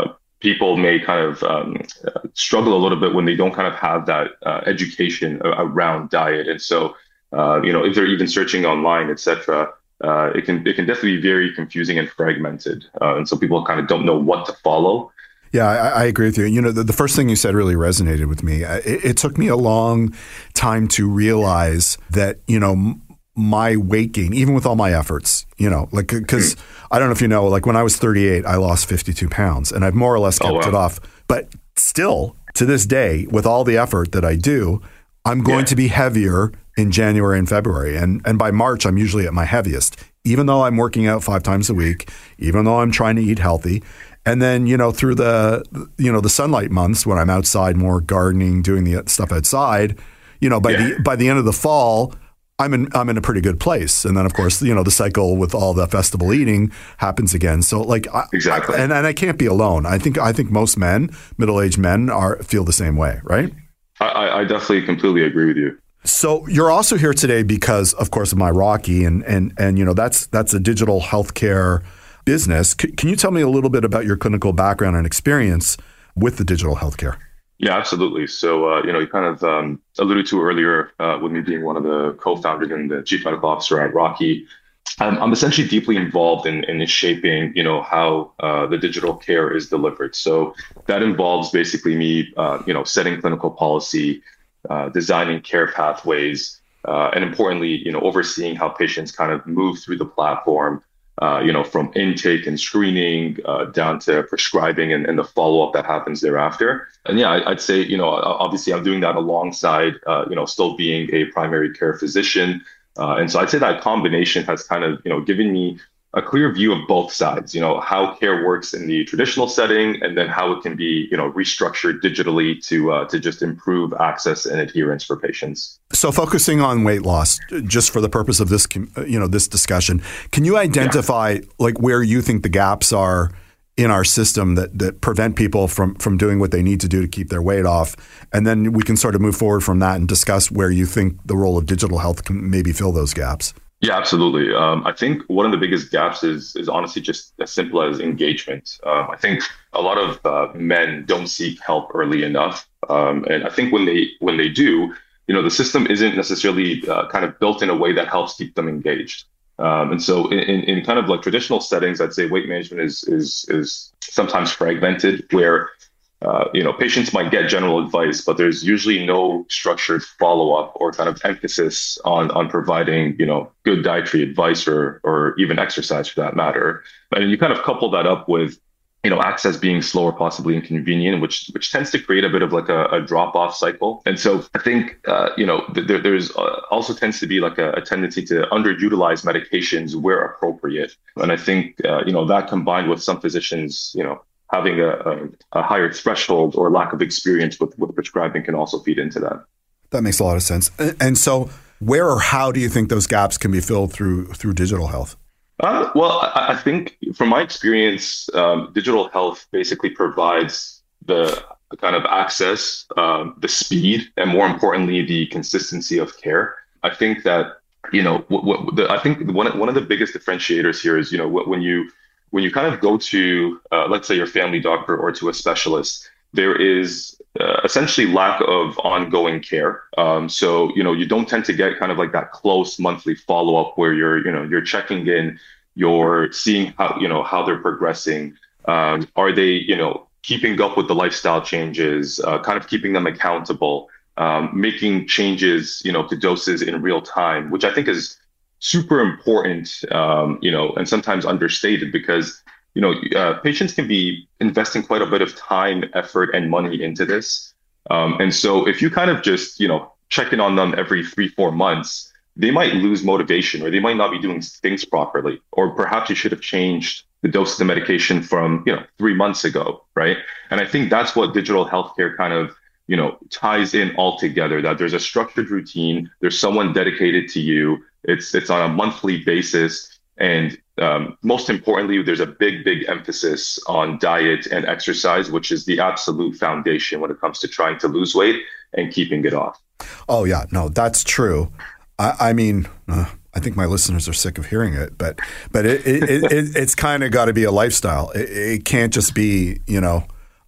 people may kind of um, struggle a little bit when they don't kind of have that uh, education around diet. And so, uh, you know, if they're even searching online, et cetera, uh, it can it can definitely be very confusing and fragmented. Uh, and so people kind of don't know what to follow. Yeah, I, I agree with you. You know, the, the first thing you said really resonated with me. It, it took me a long time to realize that, you know, my weight gain, even with all my efforts, you know, like, because I don't know if you know, like when I was thirty-eight, I lost fifty-two pounds and I've more or less kept oh, wow. it off. But still, to this day, with all the effort that I do, I'm going yeah. to be heavier in January and February. And, and by March, I'm usually at my heaviest, even though I'm working out five times a week, even though I'm trying to eat healthy. And then, you know, through the, you know, the sunlight months when I'm outside more gardening, doing the stuff outside, you know, by yeah. the by the end of the fall, I'm in I'm in a pretty good place. And then, of course, you know, the cycle with all the festival eating happens again. So like, exactly. I, and, and I can't be alone. I think I think most men, middle-aged men, are feel the same way, right? I, I definitely completely agree with you. So you're also here today because, of course, of myRocky, and and and you know that's that's a digital healthcare business. C- can you tell me a little bit about your clinical background and experience with the digital healthcare? Yeah, absolutely. So, uh, you know, you kind of um, alluded to earlier uh, with me being one of the co-founders and the chief medical officer at Rocky. I'm, I'm essentially deeply involved in, in shaping, you know, how uh, the digital care is delivered. So that involves basically me, uh, you know, setting clinical policy, uh, designing care pathways, uh, and importantly, you know, overseeing how patients kind of move through the platform. Uh, you know, from intake and screening uh, down to prescribing and, and the follow-up that happens thereafter. And yeah, I, I'd say, you know, obviously I'm doing that alongside, uh, you know, still being a primary care physician. Uh, and so I'd say that combination has kind of, you know, given me a clear view of both sides, you know, how care works in the traditional setting, and then how it can be, you know, restructured digitally to uh, to just improve access and adherence for patients. So focusing on weight loss, just for the purpose of this, you know, this discussion, can you identify yeah. like where you think the gaps are in our system that that prevent people from from doing what they need to do to keep their weight off? And then we can sort of move forward from that and discuss where you think the role of digital health can maybe fill those gaps. Yeah, absolutely. Um, I think one of the biggest gaps is is honestly just as simple as engagement. Um, I think a lot of uh, men don't seek help early enough, um, and I think when they when they do, you know, the system isn't necessarily uh, kind of built in a way that helps keep them engaged. Um, and so, in, in kind of like traditional settings, I'd say weight management is is is sometimes fragmented, where Uh, you know, patients might get general advice, but there's usually no structured follow-up or kind of emphasis on on providing, you know, good dietary advice or or even exercise for that matter. And you kind of couple that up with, you know, access being slow or possibly inconvenient, which which tends to create a bit of like a, a drop-off cycle. And so I think, uh, you know, there, there's uh, also tends to be like a, a tendency to underutilize medications where appropriate. And I think, uh, you know, that combined with some physicians, you know, having a, a, a higher threshold or lack of experience with, with prescribing can also feed into that. That makes a lot of sense. And so where or how do you think those gaps can be filled through through digital health? Uh, well, I, I think from my experience, um, digital health basically provides the, the kind of access, um, the speed, and more importantly, the consistency of care. I think that, you know, what, what the, I think one, one of the biggest differentiators here is, you know, when you When you kind of go to, uh, let's say, your family doctor or to a specialist, there is uh, essentially lack of ongoing care. Um, so, you know, you don't tend to get kind of like that close monthly follow-up where you're, you know, you're checking in, you're seeing how, you know, how they're progressing. Um, are they, you know, keeping up with the lifestyle changes, uh, kind of keeping them accountable, um, making changes, you know, to doses in real time, which I think is super important, um, you know, and sometimes understated because, you know, uh, patients can be investing quite a bit of time, effort, and money into this. Um, and so if you kind of just, you know, check in on them every three, four months, they might lose motivation or they might not be doing things properly. Or perhaps you should have changed the dose of the medication from, you know, three months ago, right? And I think that's what digital healthcare kind of, you know, ties in all together, that there's a structured routine, there's someone dedicated to you. It's it's on a monthly basis. And um, most importantly, there's a big, big emphasis on diet and exercise, which is the absolute foundation when it comes to trying to lose weight and keeping it off. Oh, yeah. No, that's true. I, I mean, uh, I think my listeners are sick of hearing it, but but it, it, it, it it's kind of got to be a lifestyle. It, it can't just be, you know,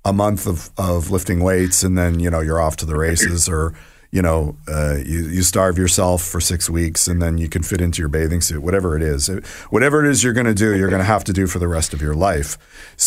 a month of, of lifting weights and then, you know, you're off to the races, or, you know, uh, you, you starve yourself for six weeks and then you can fit into your bathing suit, whatever it is. Whatever it is you're going to do, you're going to have to do for the rest of your life.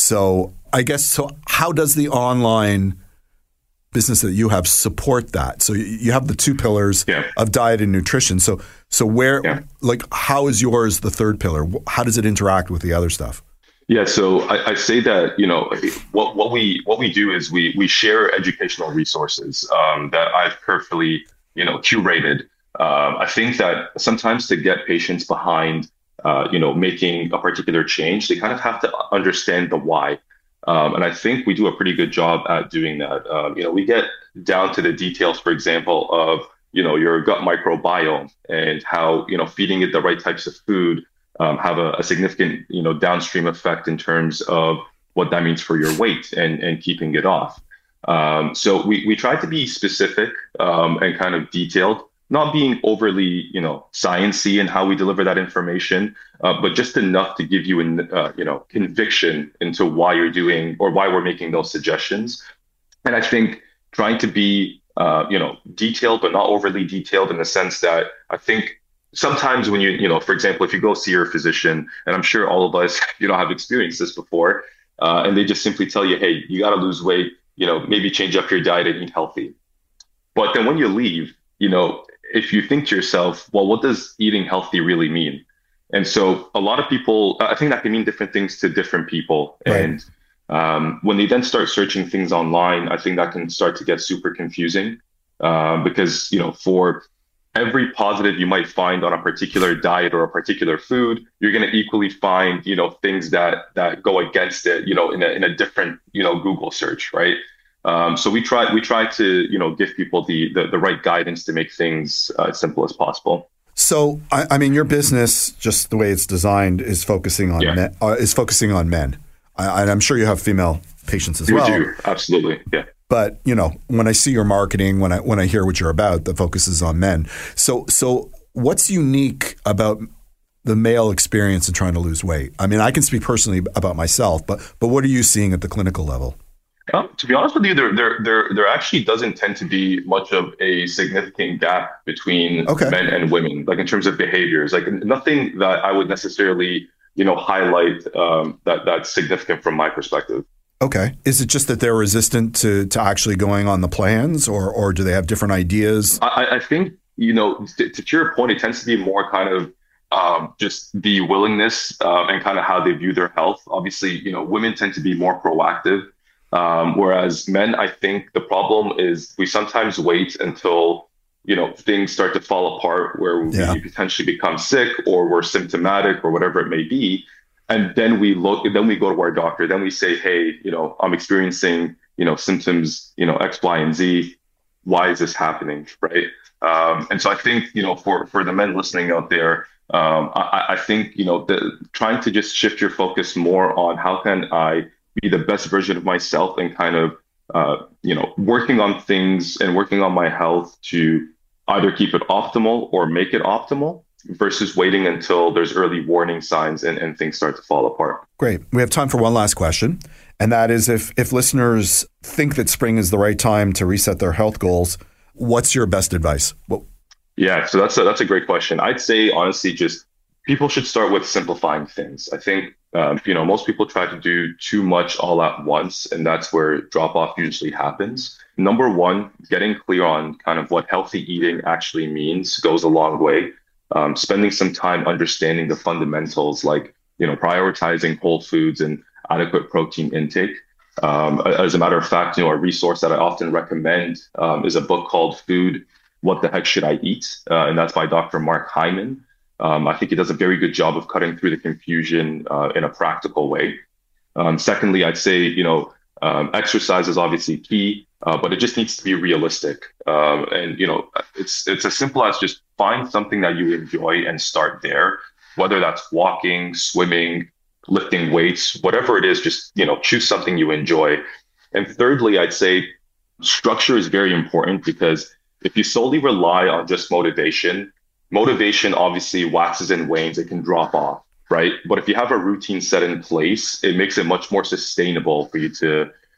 So I guess, so how does the online business that you have support that? So you have the two pillars yeah. of diet and nutrition. So, so where, yeah. like, how is yours the third pillar? How does it interact with the other stuff? Yeah, so I, I say that, you know, what what we what we do is we we share educational resources um, that I've carefully, you know, curated. Uh, I think that sometimes to get patients behind, uh, you know, making a particular change, they kind of have to understand the why. Um, and I think we do a pretty good job at doing that. Um, you know, we get down to the details, for example, of, you know, your gut microbiome and how, you know, feeding it the right types of food Um, have a, a significant, you know, downstream effect in terms of what that means for your weight and, and keeping it off. Um, so we, we try to be specific um, and kind of detailed, not being overly, you know, sciencey in how we deliver that information, uh, but just enough to give you, an, uh, you know, conviction into why you're doing or why we're making those suggestions. And I think trying to be, uh, you know, detailed, but not overly detailed in the sense that I think sometimes when you, you know, for example, if you go see your physician, and I'm sure all of us, you know, have experienced this before, uh, and they just simply tell you, hey, you got to lose weight, you know, maybe change up your diet and eat healthy. But then when you leave, you know, if you think to yourself, well, what does eating healthy really mean? And so a lot of people, I think that can mean different things to different people. Right. And um, when they then start searching things online, I think that can start to get super confusing uh, because, you know, for every positive you might find on a particular diet or a particular food, you're going to equally find, you know, things that that go against it, you know, in a in a different, you know, Google search, right? Um, so we try we try to, you know, give people the the, the right guidance to make things uh, as simple as possible. So I, I mean, your business, just the way it's designed, is focusing on yeah. men, uh, is focusing on men, I, and I'm sure you have female patients as we well. We do, absolutely, yeah. But, you know, when I see your marketing, when I when I hear what you're about, the focus is on men. So so what's unique about the male experience in trying to lose weight? I mean, I can speak personally about myself, but but what are you seeing at the clinical level? Uh, to be honest with you, there, there there there actually doesn't tend to be much of a significant gap between okay. men and women, like in terms of behaviors. Like nothing that I would necessarily, you know, highlight um, that that's significant from my perspective. Okay. Is it just that they're resistant to, to actually going on the plans, or or do they have different ideas? I, I think, you know, to, to your point, it tends to be more kind of um, just the willingness uh, and kind of how they view their health. Obviously, you know, women tend to be more proactive, um, whereas men, I think the problem is we sometimes wait until, you know, things start to fall apart where yeah. we potentially become sick or we're symptomatic or whatever it may be. And then we look, then we go to our doctor, then we say, hey, you know, I'm experiencing, you know, symptoms, you know, X, Y, and Z. Why is this happening? Right. Um, and so I think, you know, for, for the men listening out there, um, I, I think, you know, the, trying to just shift your focus more on how can I be the best version of myself and kind of, uh, you know, working on things and working on my health to either keep it optimal or make it optimal, versus waiting until there's early warning signs and, and things start to fall apart. Great. We have time for one last question. And that is, if if listeners think that spring is the right time to reset their health goals, what's your best advice? What- yeah, so that's a, that's a great question. I'd say, honestly, just people should start with simplifying things. I think, um, you know, most people try to do too much all at once, and that's where drop off usually happens. Number one, getting clear on kind of what healthy eating actually means goes a long way. Um, spending some time understanding the fundamentals, like, you know, prioritizing whole foods and adequate protein intake. Um, as a matter of fact, you know, a resource that I often recommend um, is a book called Food, What the Heck Should I Eat? Uh, and that's by Doctor Mark Hyman. Um, I think he does a very good job of cutting through the confusion uh, in a practical way. Um, secondly, I'd say, you know, um, exercise is obviously key, uh, but it just needs to be realistic. Um, and, you know, it's it's as simple as just find something that you enjoy and start there, whether that's walking, swimming, lifting weights, whatever it is, just, you know, choose something you enjoy. And thirdly, I'd say structure is very important, because if you solely rely on just motivation, motivation obviously waxes and wanes, it can drop off, right? But if you have a routine set in place, it makes it much more sustainable for you to,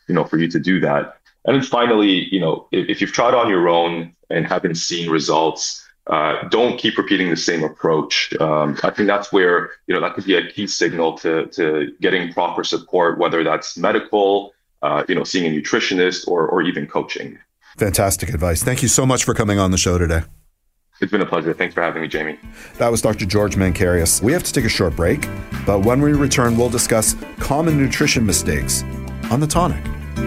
you know, for you to do that. And then finally, you know, if, if you've tried on your own and haven't seen results, uh, don't keep repeating the same approach. Um, I think that's where, you know, that could be a key signal to, to getting proper support, whether that's medical, uh, you know, seeing a nutritionist or, or even coaching. Fantastic advice. Thank you so much for coming on the show today. It's been a pleasure. Thanks for having me, Jamie. That was Doctor George Mankarios. We have to take a short break, but when we return, we'll discuss common nutrition mistakes on The Tonic.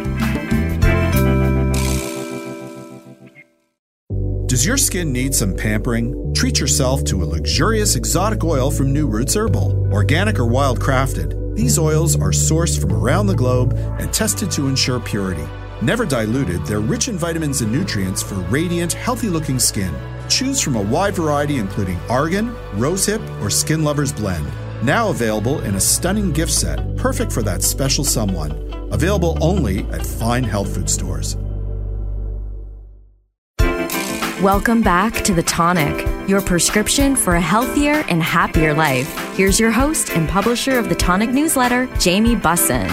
Does your skin need some pampering? Treat yourself to a luxurious exotic oil from New Roots Herbal. Organic or wild crafted, these oils are sourced from around the globe and tested to ensure purity. Never diluted, they're rich in vitamins and nutrients for radiant, healthy-looking skin. Choose from a wide variety including argan, rosehip, or Skin Lovers Blend. Now available in a stunning gift set, perfect for that special someone. Available only at fine health food stores. Welcome back to The Tonic, your prescription for a healthier and happier life. Here's your host and publisher of the Tonic newsletter, Jamie Bussin.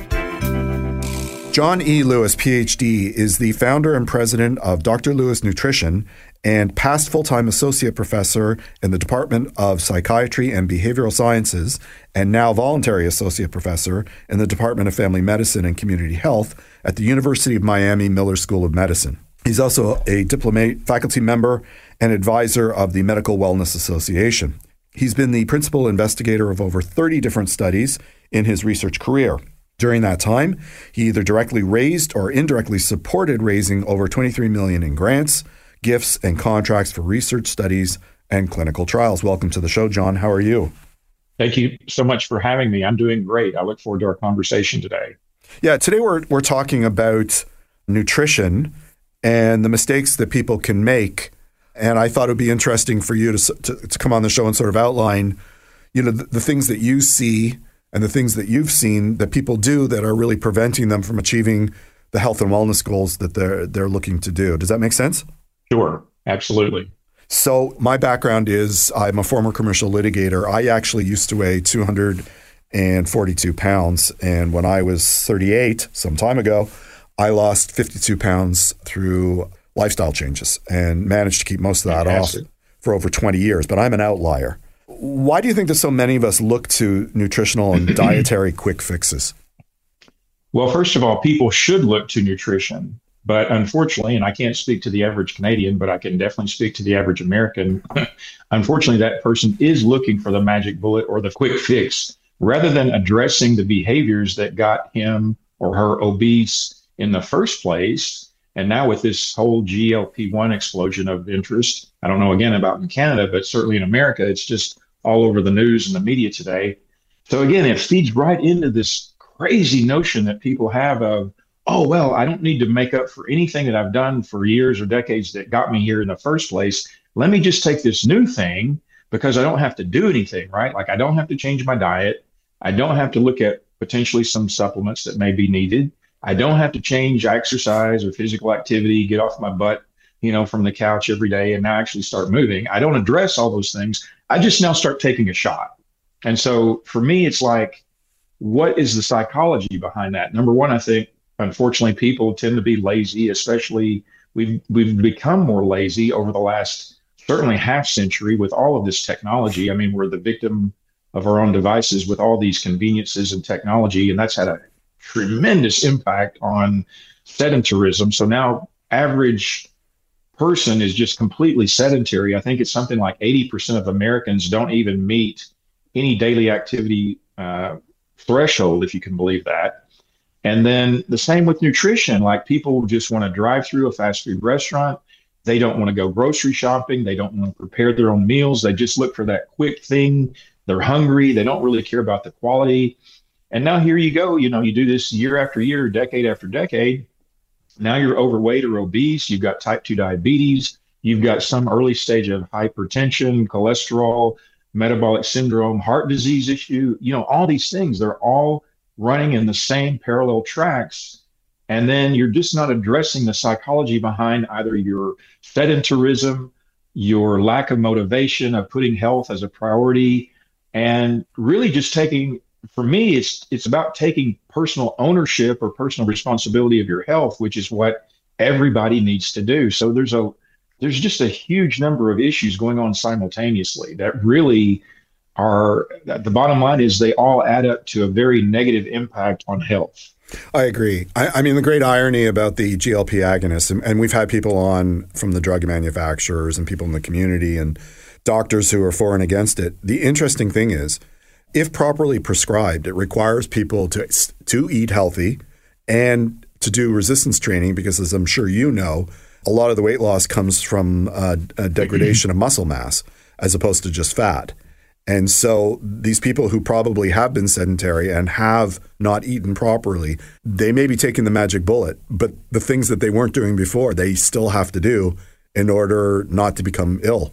John E. Lewis, P H D, is the founder and president of Doctor Lewis Nutrition and past full-time associate professor in the Department of Psychiatry and Behavioral Sciences, and now voluntary associate professor in the Department of Family Medicine and Community Health at the University of Miami Miller School of Medicine. He's also a diplomate, faculty member, and advisor of the Medical Wellness Association. He's been the principal investigator of over thirty different studies in his research career. During that time, he either directly raised or indirectly supported raising over twenty-three million dollars in grants, gifts, and contracts for research studies and clinical trials. Welcome to the show, John. How are you? Thank you so much for having me. I'm doing great. I look forward to our conversation today. Yeah, today we're we're talking about nutrition and the mistakes that people can make. And I thought it would be interesting for you to to, to come on the show and sort of outline, you know, the, the things that you see and the things that you've seen that people do that are really preventing them from achieving the health and wellness goals that they're they're looking to do. Does that make sense? Sure, absolutely. So my background is I'm a former commercial litigator. I actually used to weigh two hundred forty-two pounds. And when I was thirty-eight, some time ago, I lost fifty-two pounds through lifestyle changes and managed to keep most of that Fantastic. off for over twenty years. But I'm an outlier. Why do you think that so many of us look to nutritional and dietary quick fixes? Well, first of all, people should look to nutrition. But unfortunately, and I can't speak to the average Canadian, but I can definitely speak to the average American. Unfortunately, that person is looking for the magic bullet or the quick fix rather than addressing the behaviors that got him or her obese in the first place. And now with this whole G L P one explosion of interest, I don't know again about in Canada, but certainly in America, it's just all over the news and the media today. So again, it feeds right into this crazy notion that people have of, oh, well, I don't need to make up for anything that I've done for years or decades that got me here in the first place. Let me just take this new thing because I don't have to do anything, right? Like I don't have to change my diet. I don't have to look at potentially some supplements that may be needed. I don't have to change exercise or physical activity, get off my butt, you know, from the couch every day and now actually start moving. I don't address all those things. I just now start taking a shot. And so for me, it's like, what is the psychology behind that? Number one, I think, unfortunately, people tend to be lazy, especially we've, we've become more lazy over the last certainly half century with all of this technology. I mean, we're the victim of our own devices with all these conveniences and technology, and that's had a tremendous impact on sedentarism. So now average person is just completely sedentary. I think it's something like eighty percent of Americans don't even meet any daily activity uh, threshold, if you can believe that. And then the same with nutrition, like people just want to drive through a fast food restaurant. They don't want to go grocery shopping. They don't want to prepare their own meals. They just look for that quick thing. They're hungry. They don't really care about the quality. And now here you go, you know, you do this year after year, decade after decade. Now you're overweight or obese. You've got type two diabetes. You've got some early stage of hypertension, cholesterol, metabolic syndrome, heart disease issue, you know, all these things, they're all running in the same parallel tracks. And then you're just not addressing the psychology behind either your sedentarism, your lack of motivation of putting health as a priority, and really just taking for me, it's it's about taking personal ownership or personal responsibility of your health, which is what everybody needs to do. So there's a there's just a huge number of issues going on simultaneously that really are, the bottom line is they all add up to a very negative impact on health. I agree. I, I mean, the great irony about the G L P agonists, and, and we've had people on from the drug manufacturers and people in the community and doctors who are for and against it. The interesting thing is, if properly prescribed, it requires people to to eat healthy and to do resistance training because, as I'm sure you know, a lot of the weight loss comes from uh, a degradation of muscle mass as opposed to just fat. And so these people who probably have been sedentary and have not eaten properly, they may be taking the magic bullet, but the things that they weren't doing before, they still have to do in order not to become ill.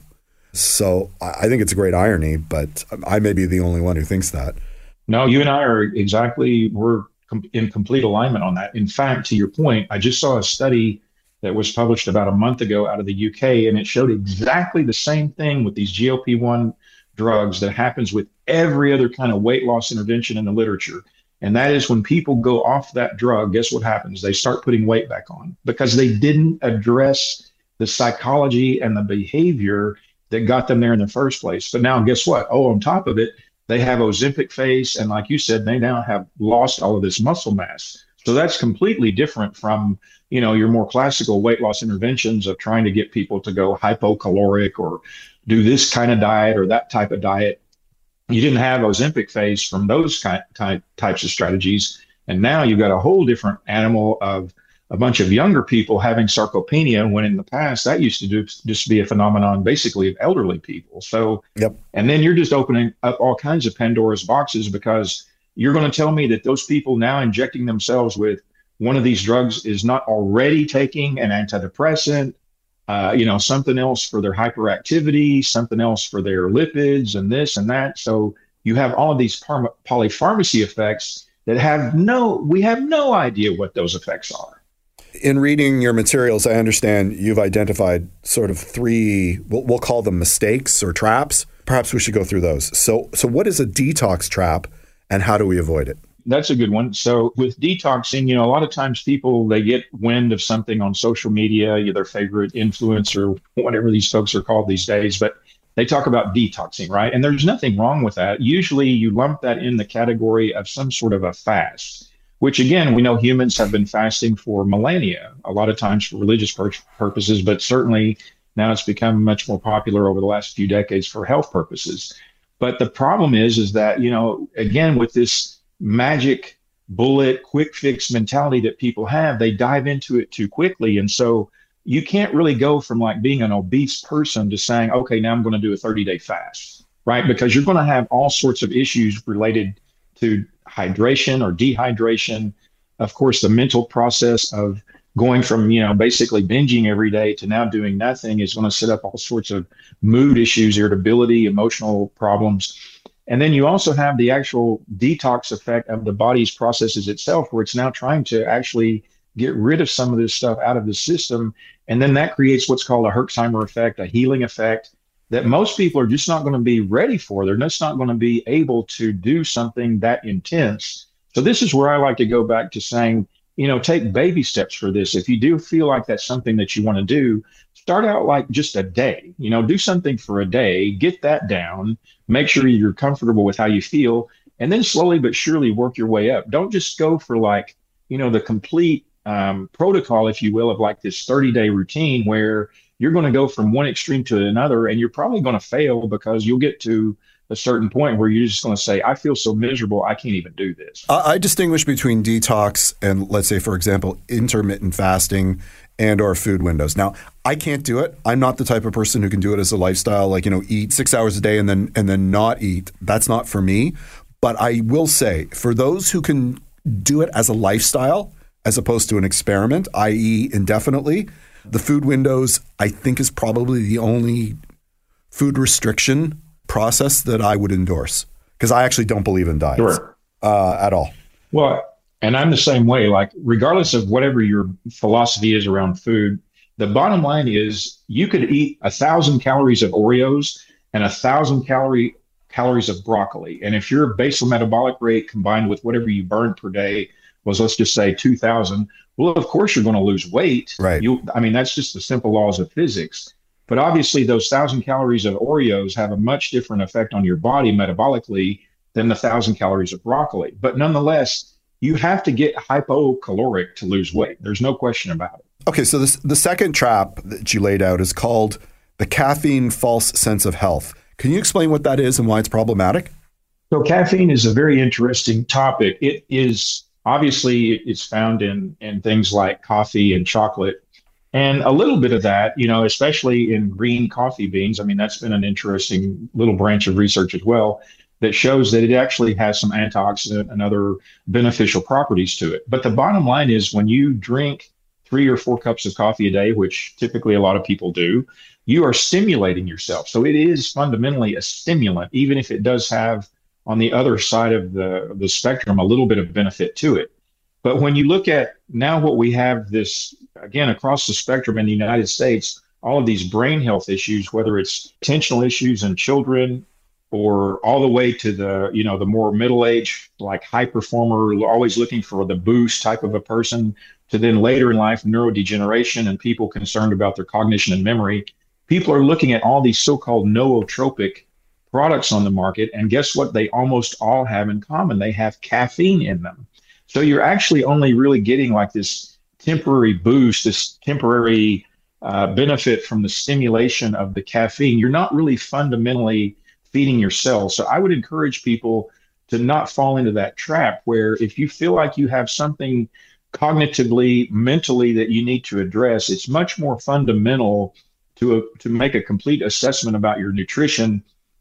So I think it's a great irony, but I may be the only one who thinks that. No, you and I are exactly, we're in complete alignment on that. In fact, to your point, I just saw a study that was published about a month ago out of the U K, and it showed exactly the same thing with these G L P one drugs that happens with every other kind of weight loss intervention in the literature. And that is when people go off that drug, guess what happens? They start putting weight back on because they didn't address the psychology and the behavior that got them there in the first place. But now guess what? Oh, on top of it, they have Ozempic face. And like you said, they now have lost all of this muscle mass. So that's completely different from, you know, your more classical weight loss interventions of trying to get people to go hypocaloric or do this kind of diet or that type of diet. You didn't have Ozempic face from those kind, kind types of strategies. And now you've got a whole different animal of a bunch of younger people having sarcopenia, when in the past that used to do, just be a phenomenon basically of elderly people. So, yep. And then you're just opening up all kinds of Pandora's boxes because you're going to tell me that those people now injecting themselves with one of these drugs is not already taking an antidepressant, uh, you know, something else for their hyperactivity, something else for their lipids and this and that. So you have all of these par- polypharmacy effects that have no, we have no idea what those effects are. In reading your materials, I understand you've identified sort of three, we'll, we'll call them mistakes or traps. Perhaps we should go through those. So, so what is a detox trap and how do we avoid it? That's a good one. So with detoxing, you know, a lot of times people, they get wind of something on social media, their favorite influencer, whatever these folks are called these days, but they talk about detoxing, right? And there's nothing wrong with that. Usually you lump that in the category of some sort of a fast, which again, we know humans have been fasting for millennia, a lot of times for religious pur- purposes, but certainly now it's become much more popular over the last few decades for health purposes. But the problem is, is that, you know, again, with this magic bullet, quick fix mentality that people have, they dive into it too quickly. And so you can't really go from like being an obese person to saying, okay, now I'm going to do a thirty day fast, right? Because you're going to have all sorts of issues related to hydration or dehydration. Of course, the mental process of going from, you know, basically binging every day to now doing nothing is going to set up all sorts of mood issues, irritability, emotional problems. And then you also have the actual detox effect of the body's processes itself, where it's now trying to actually get rid of some of this stuff out of the system. And then that creates what's called a Herxheimer effect, a healing effect that most people are just not going to be ready for. They're just not going to be able to do something that intense. So this is where I like to go back to saying, you know, take baby steps for this. If you do feel like that's something that you want to do, start out like just a day, you know, do something for a day, get that down, make sure you're comfortable with how you feel, and then slowly but surely work your way up. Don't just go for like, you know, the complete um, protocol, if you will, of like this thirty day routine where you're going to go from one extreme to another, and you're probably going to fail because you'll get to a certain point where you're just going to say, I feel so miserable, I can't even do this. I, I distinguish between detox and, let's say, for example, intermittent fasting and or food windows. Now, I can't do it. I'm not the type of person who can do it as a lifestyle, like, you know, eat six hours a day and then and then not eat. That's not for me. But I will say, for those who can do it as a lifestyle as opposed to an experiment, that is indefinitely, the food windows, I think, is probably the only food restriction process that I would endorse, because I actually don't believe in diets Sure. uh, at all. Well, and I'm the same way. Like, regardless of whatever your philosophy is around food, the bottom line is you could eat a thousand calories of Oreos and a thousand calorie calories of broccoli. And if your basal metabolic rate combined with whatever you burn per day was, let's just say two thousand, well, of course you're going to lose weight. Right. You, I mean, that's just the simple laws of physics. But obviously those thousand calories of Oreos have a much different effect on your body metabolically than the thousand calories of broccoli. But nonetheless, you have to get hypocaloric to lose weight. There's no question about it. Okay, so this, the second trap that you laid out is called the caffeine false sense of health. Can you explain what that is and why it's problematic? So caffeine is a very interesting topic. It is obviously it's found in, in things like coffee and chocolate. And a little bit of that, you know, especially in green coffee beans. I mean, that's been an interesting little branch of research as well that shows that it actually has some antioxidant and other beneficial properties to it. But the bottom line is when you drink three or four cups of coffee a day, which typically a lot of people do, you are stimulating yourself. So it is fundamentally a stimulant, even if it does have on the other side of the, the spectrum a little bit of benefit to it. But when you look at now what we have this, again, across the spectrum in the United States, all of these brain health issues, whether it's attentional issues in children or all the way to the, you know, the more middle-aged, like high performer, always looking for the boost type of a person, to then later in life, neurodegeneration and people concerned about their cognition and memory. People are looking at all these so-called nootropic products on the market. And guess what? They almost all have in common. They have caffeine in them. So you're actually only really getting like this temporary boost, this temporary uh, benefit from the stimulation of the caffeine. You're not really fundamentally feeding your cells. So I would encourage people to not fall into that trap where if you feel like you have something cognitively, mentally that you need to address, it's much more fundamental to, a, to make a complete assessment about your nutrition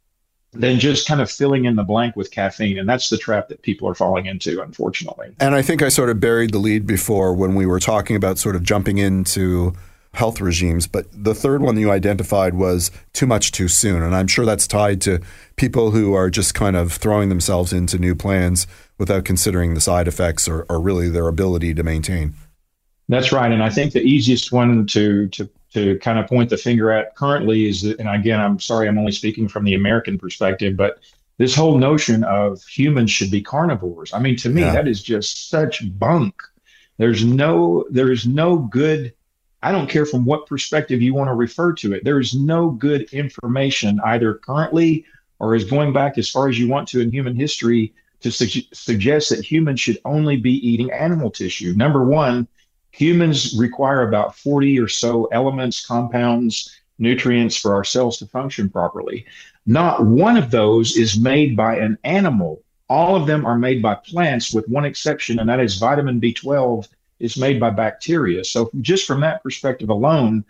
than just kind of filling in the blank with caffeine. And that's the trap that people are falling into, unfortunately. And I think I sort of buried the lead before when we were talking about sort of jumping into health regimes. But the third one you identified was too much too soon. And I'm sure that's tied to people who are just kind of throwing themselves into new plans without considering the side effects or, or really their ability to maintain. That's right. And I think the easiest one to to to kind of point the finger at currently is that, and again, I'm sorry, I'm only speaking from the American perspective, but this whole notion of humans should be carnivores. I mean, to me, yeah. that is just such bunk. There's no, there's no good, I don't care from what perspective you want to refer to it. There is no good information either currently or is going back as far as you want to in human history to su- suggest that humans should only be eating animal tissue. Number one, humans require about forty or so elements, compounds, nutrients for our cells to function properly. Not one of those is made by an animal. All of them are made by plants with one exception, and that is vitamin B twelve is made by bacteria. So just from that perspective alone,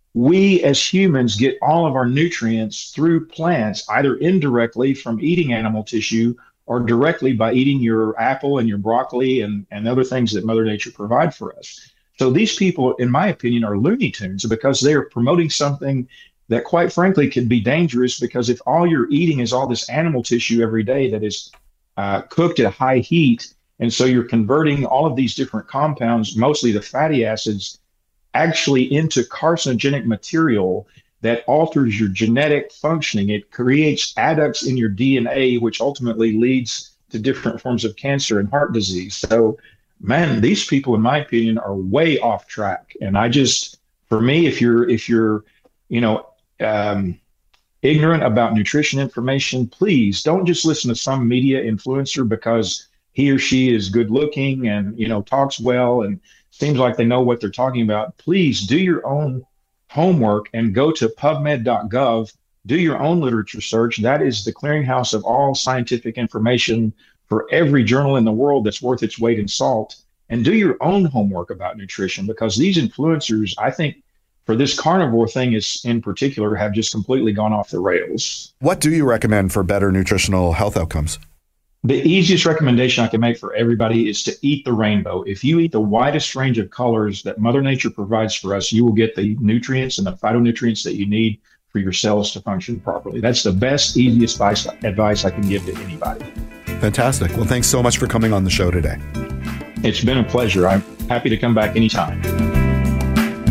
we as humans get all of our nutrients through plants, either indirectly from eating animal tissue or directly by eating your apple and your broccoli and, and other things that Mother Nature provide for us. So these people, in my opinion, are Looney Tunes because they are promoting something that, quite frankly, could be dangerous, because if all you're eating is all this animal tissue every day that is uh, cooked at high heat, and so you're converting all of these different compounds, mostly the fatty acids, actually into carcinogenic material that alters your genetic functioning. It creates adducts in your D N A, which ultimately leads to different forms of cancer and heart disease. So, man, these people, in my opinion, are way off track. And I just, for me, if you're, if you're, you know, um, ignorant about nutrition information, please don't just listen to some media influencer because he or she is good looking and, you know, talks well and seems like they know what they're talking about. Please do your own homework and go to pubmed dot gov, do your own literature search. That is the clearinghouse of all scientific information for every journal in the world that's worth its weight in salt, and do your own homework about nutrition, because these influencers, I think, for this carnivore thing is in particular, have just completely gone off the rails. What do you recommend for better nutritional health outcomes? The easiest recommendation I can make for everybody is to eat the rainbow. If you eat the widest range of colors that Mother Nature provides for us, you will get the nutrients and the phytonutrients that you need for your cells to function properly. That's the best, easiest advice, advice I can give to anybody. Fantastic. Well, thanks so much for coming on the show today. It's been a pleasure. I'm happy to come back anytime.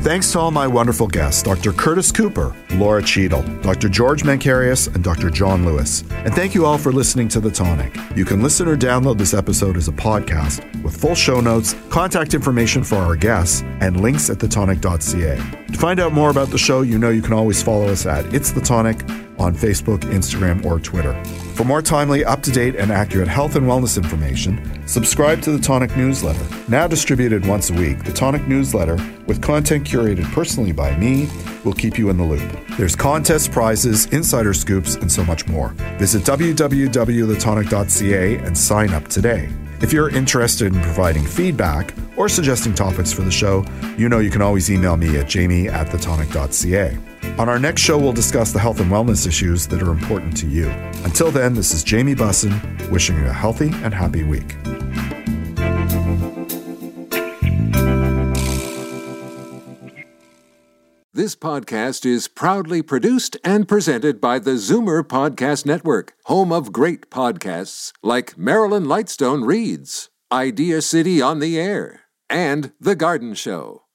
Thanks to all my wonderful guests, Doctor Curtis Cooper, Laura Cheadle, Doctor George Mancarius, and Doctor John Lewis. And thank you all for listening to The Tonic. You can listen or download this episode as a podcast with full show notes, contact information for our guests, and links at the tonic dot c a. To find out more about the show, you know you can always follow us at It's The Tonic on Facebook, Instagram, or Twitter. For more timely, up-to-date, and accurate health and wellness information, subscribe to The Tonic newsletter. Now distributed once a week, The Tonic newsletter, with content curated personally by me, will keep you in the loop. There's contests, prizes, insider scoops, and so much more. Visit w w w dot the tonic dot c a and sign up today. If you're interested in providing feedback or suggesting topics for the show, you know you can always email me at jamie at the tonic dot c a. On our next show, we'll discuss the health and wellness issues that are important to you. Until then, this is Jamie Bussin, wishing you a healthy and happy week. This podcast is proudly produced and presented by the Zoomer Podcast Network, home of great podcasts like Marilyn Lightstone Reads, Idea City on the Air, and The Garden Show.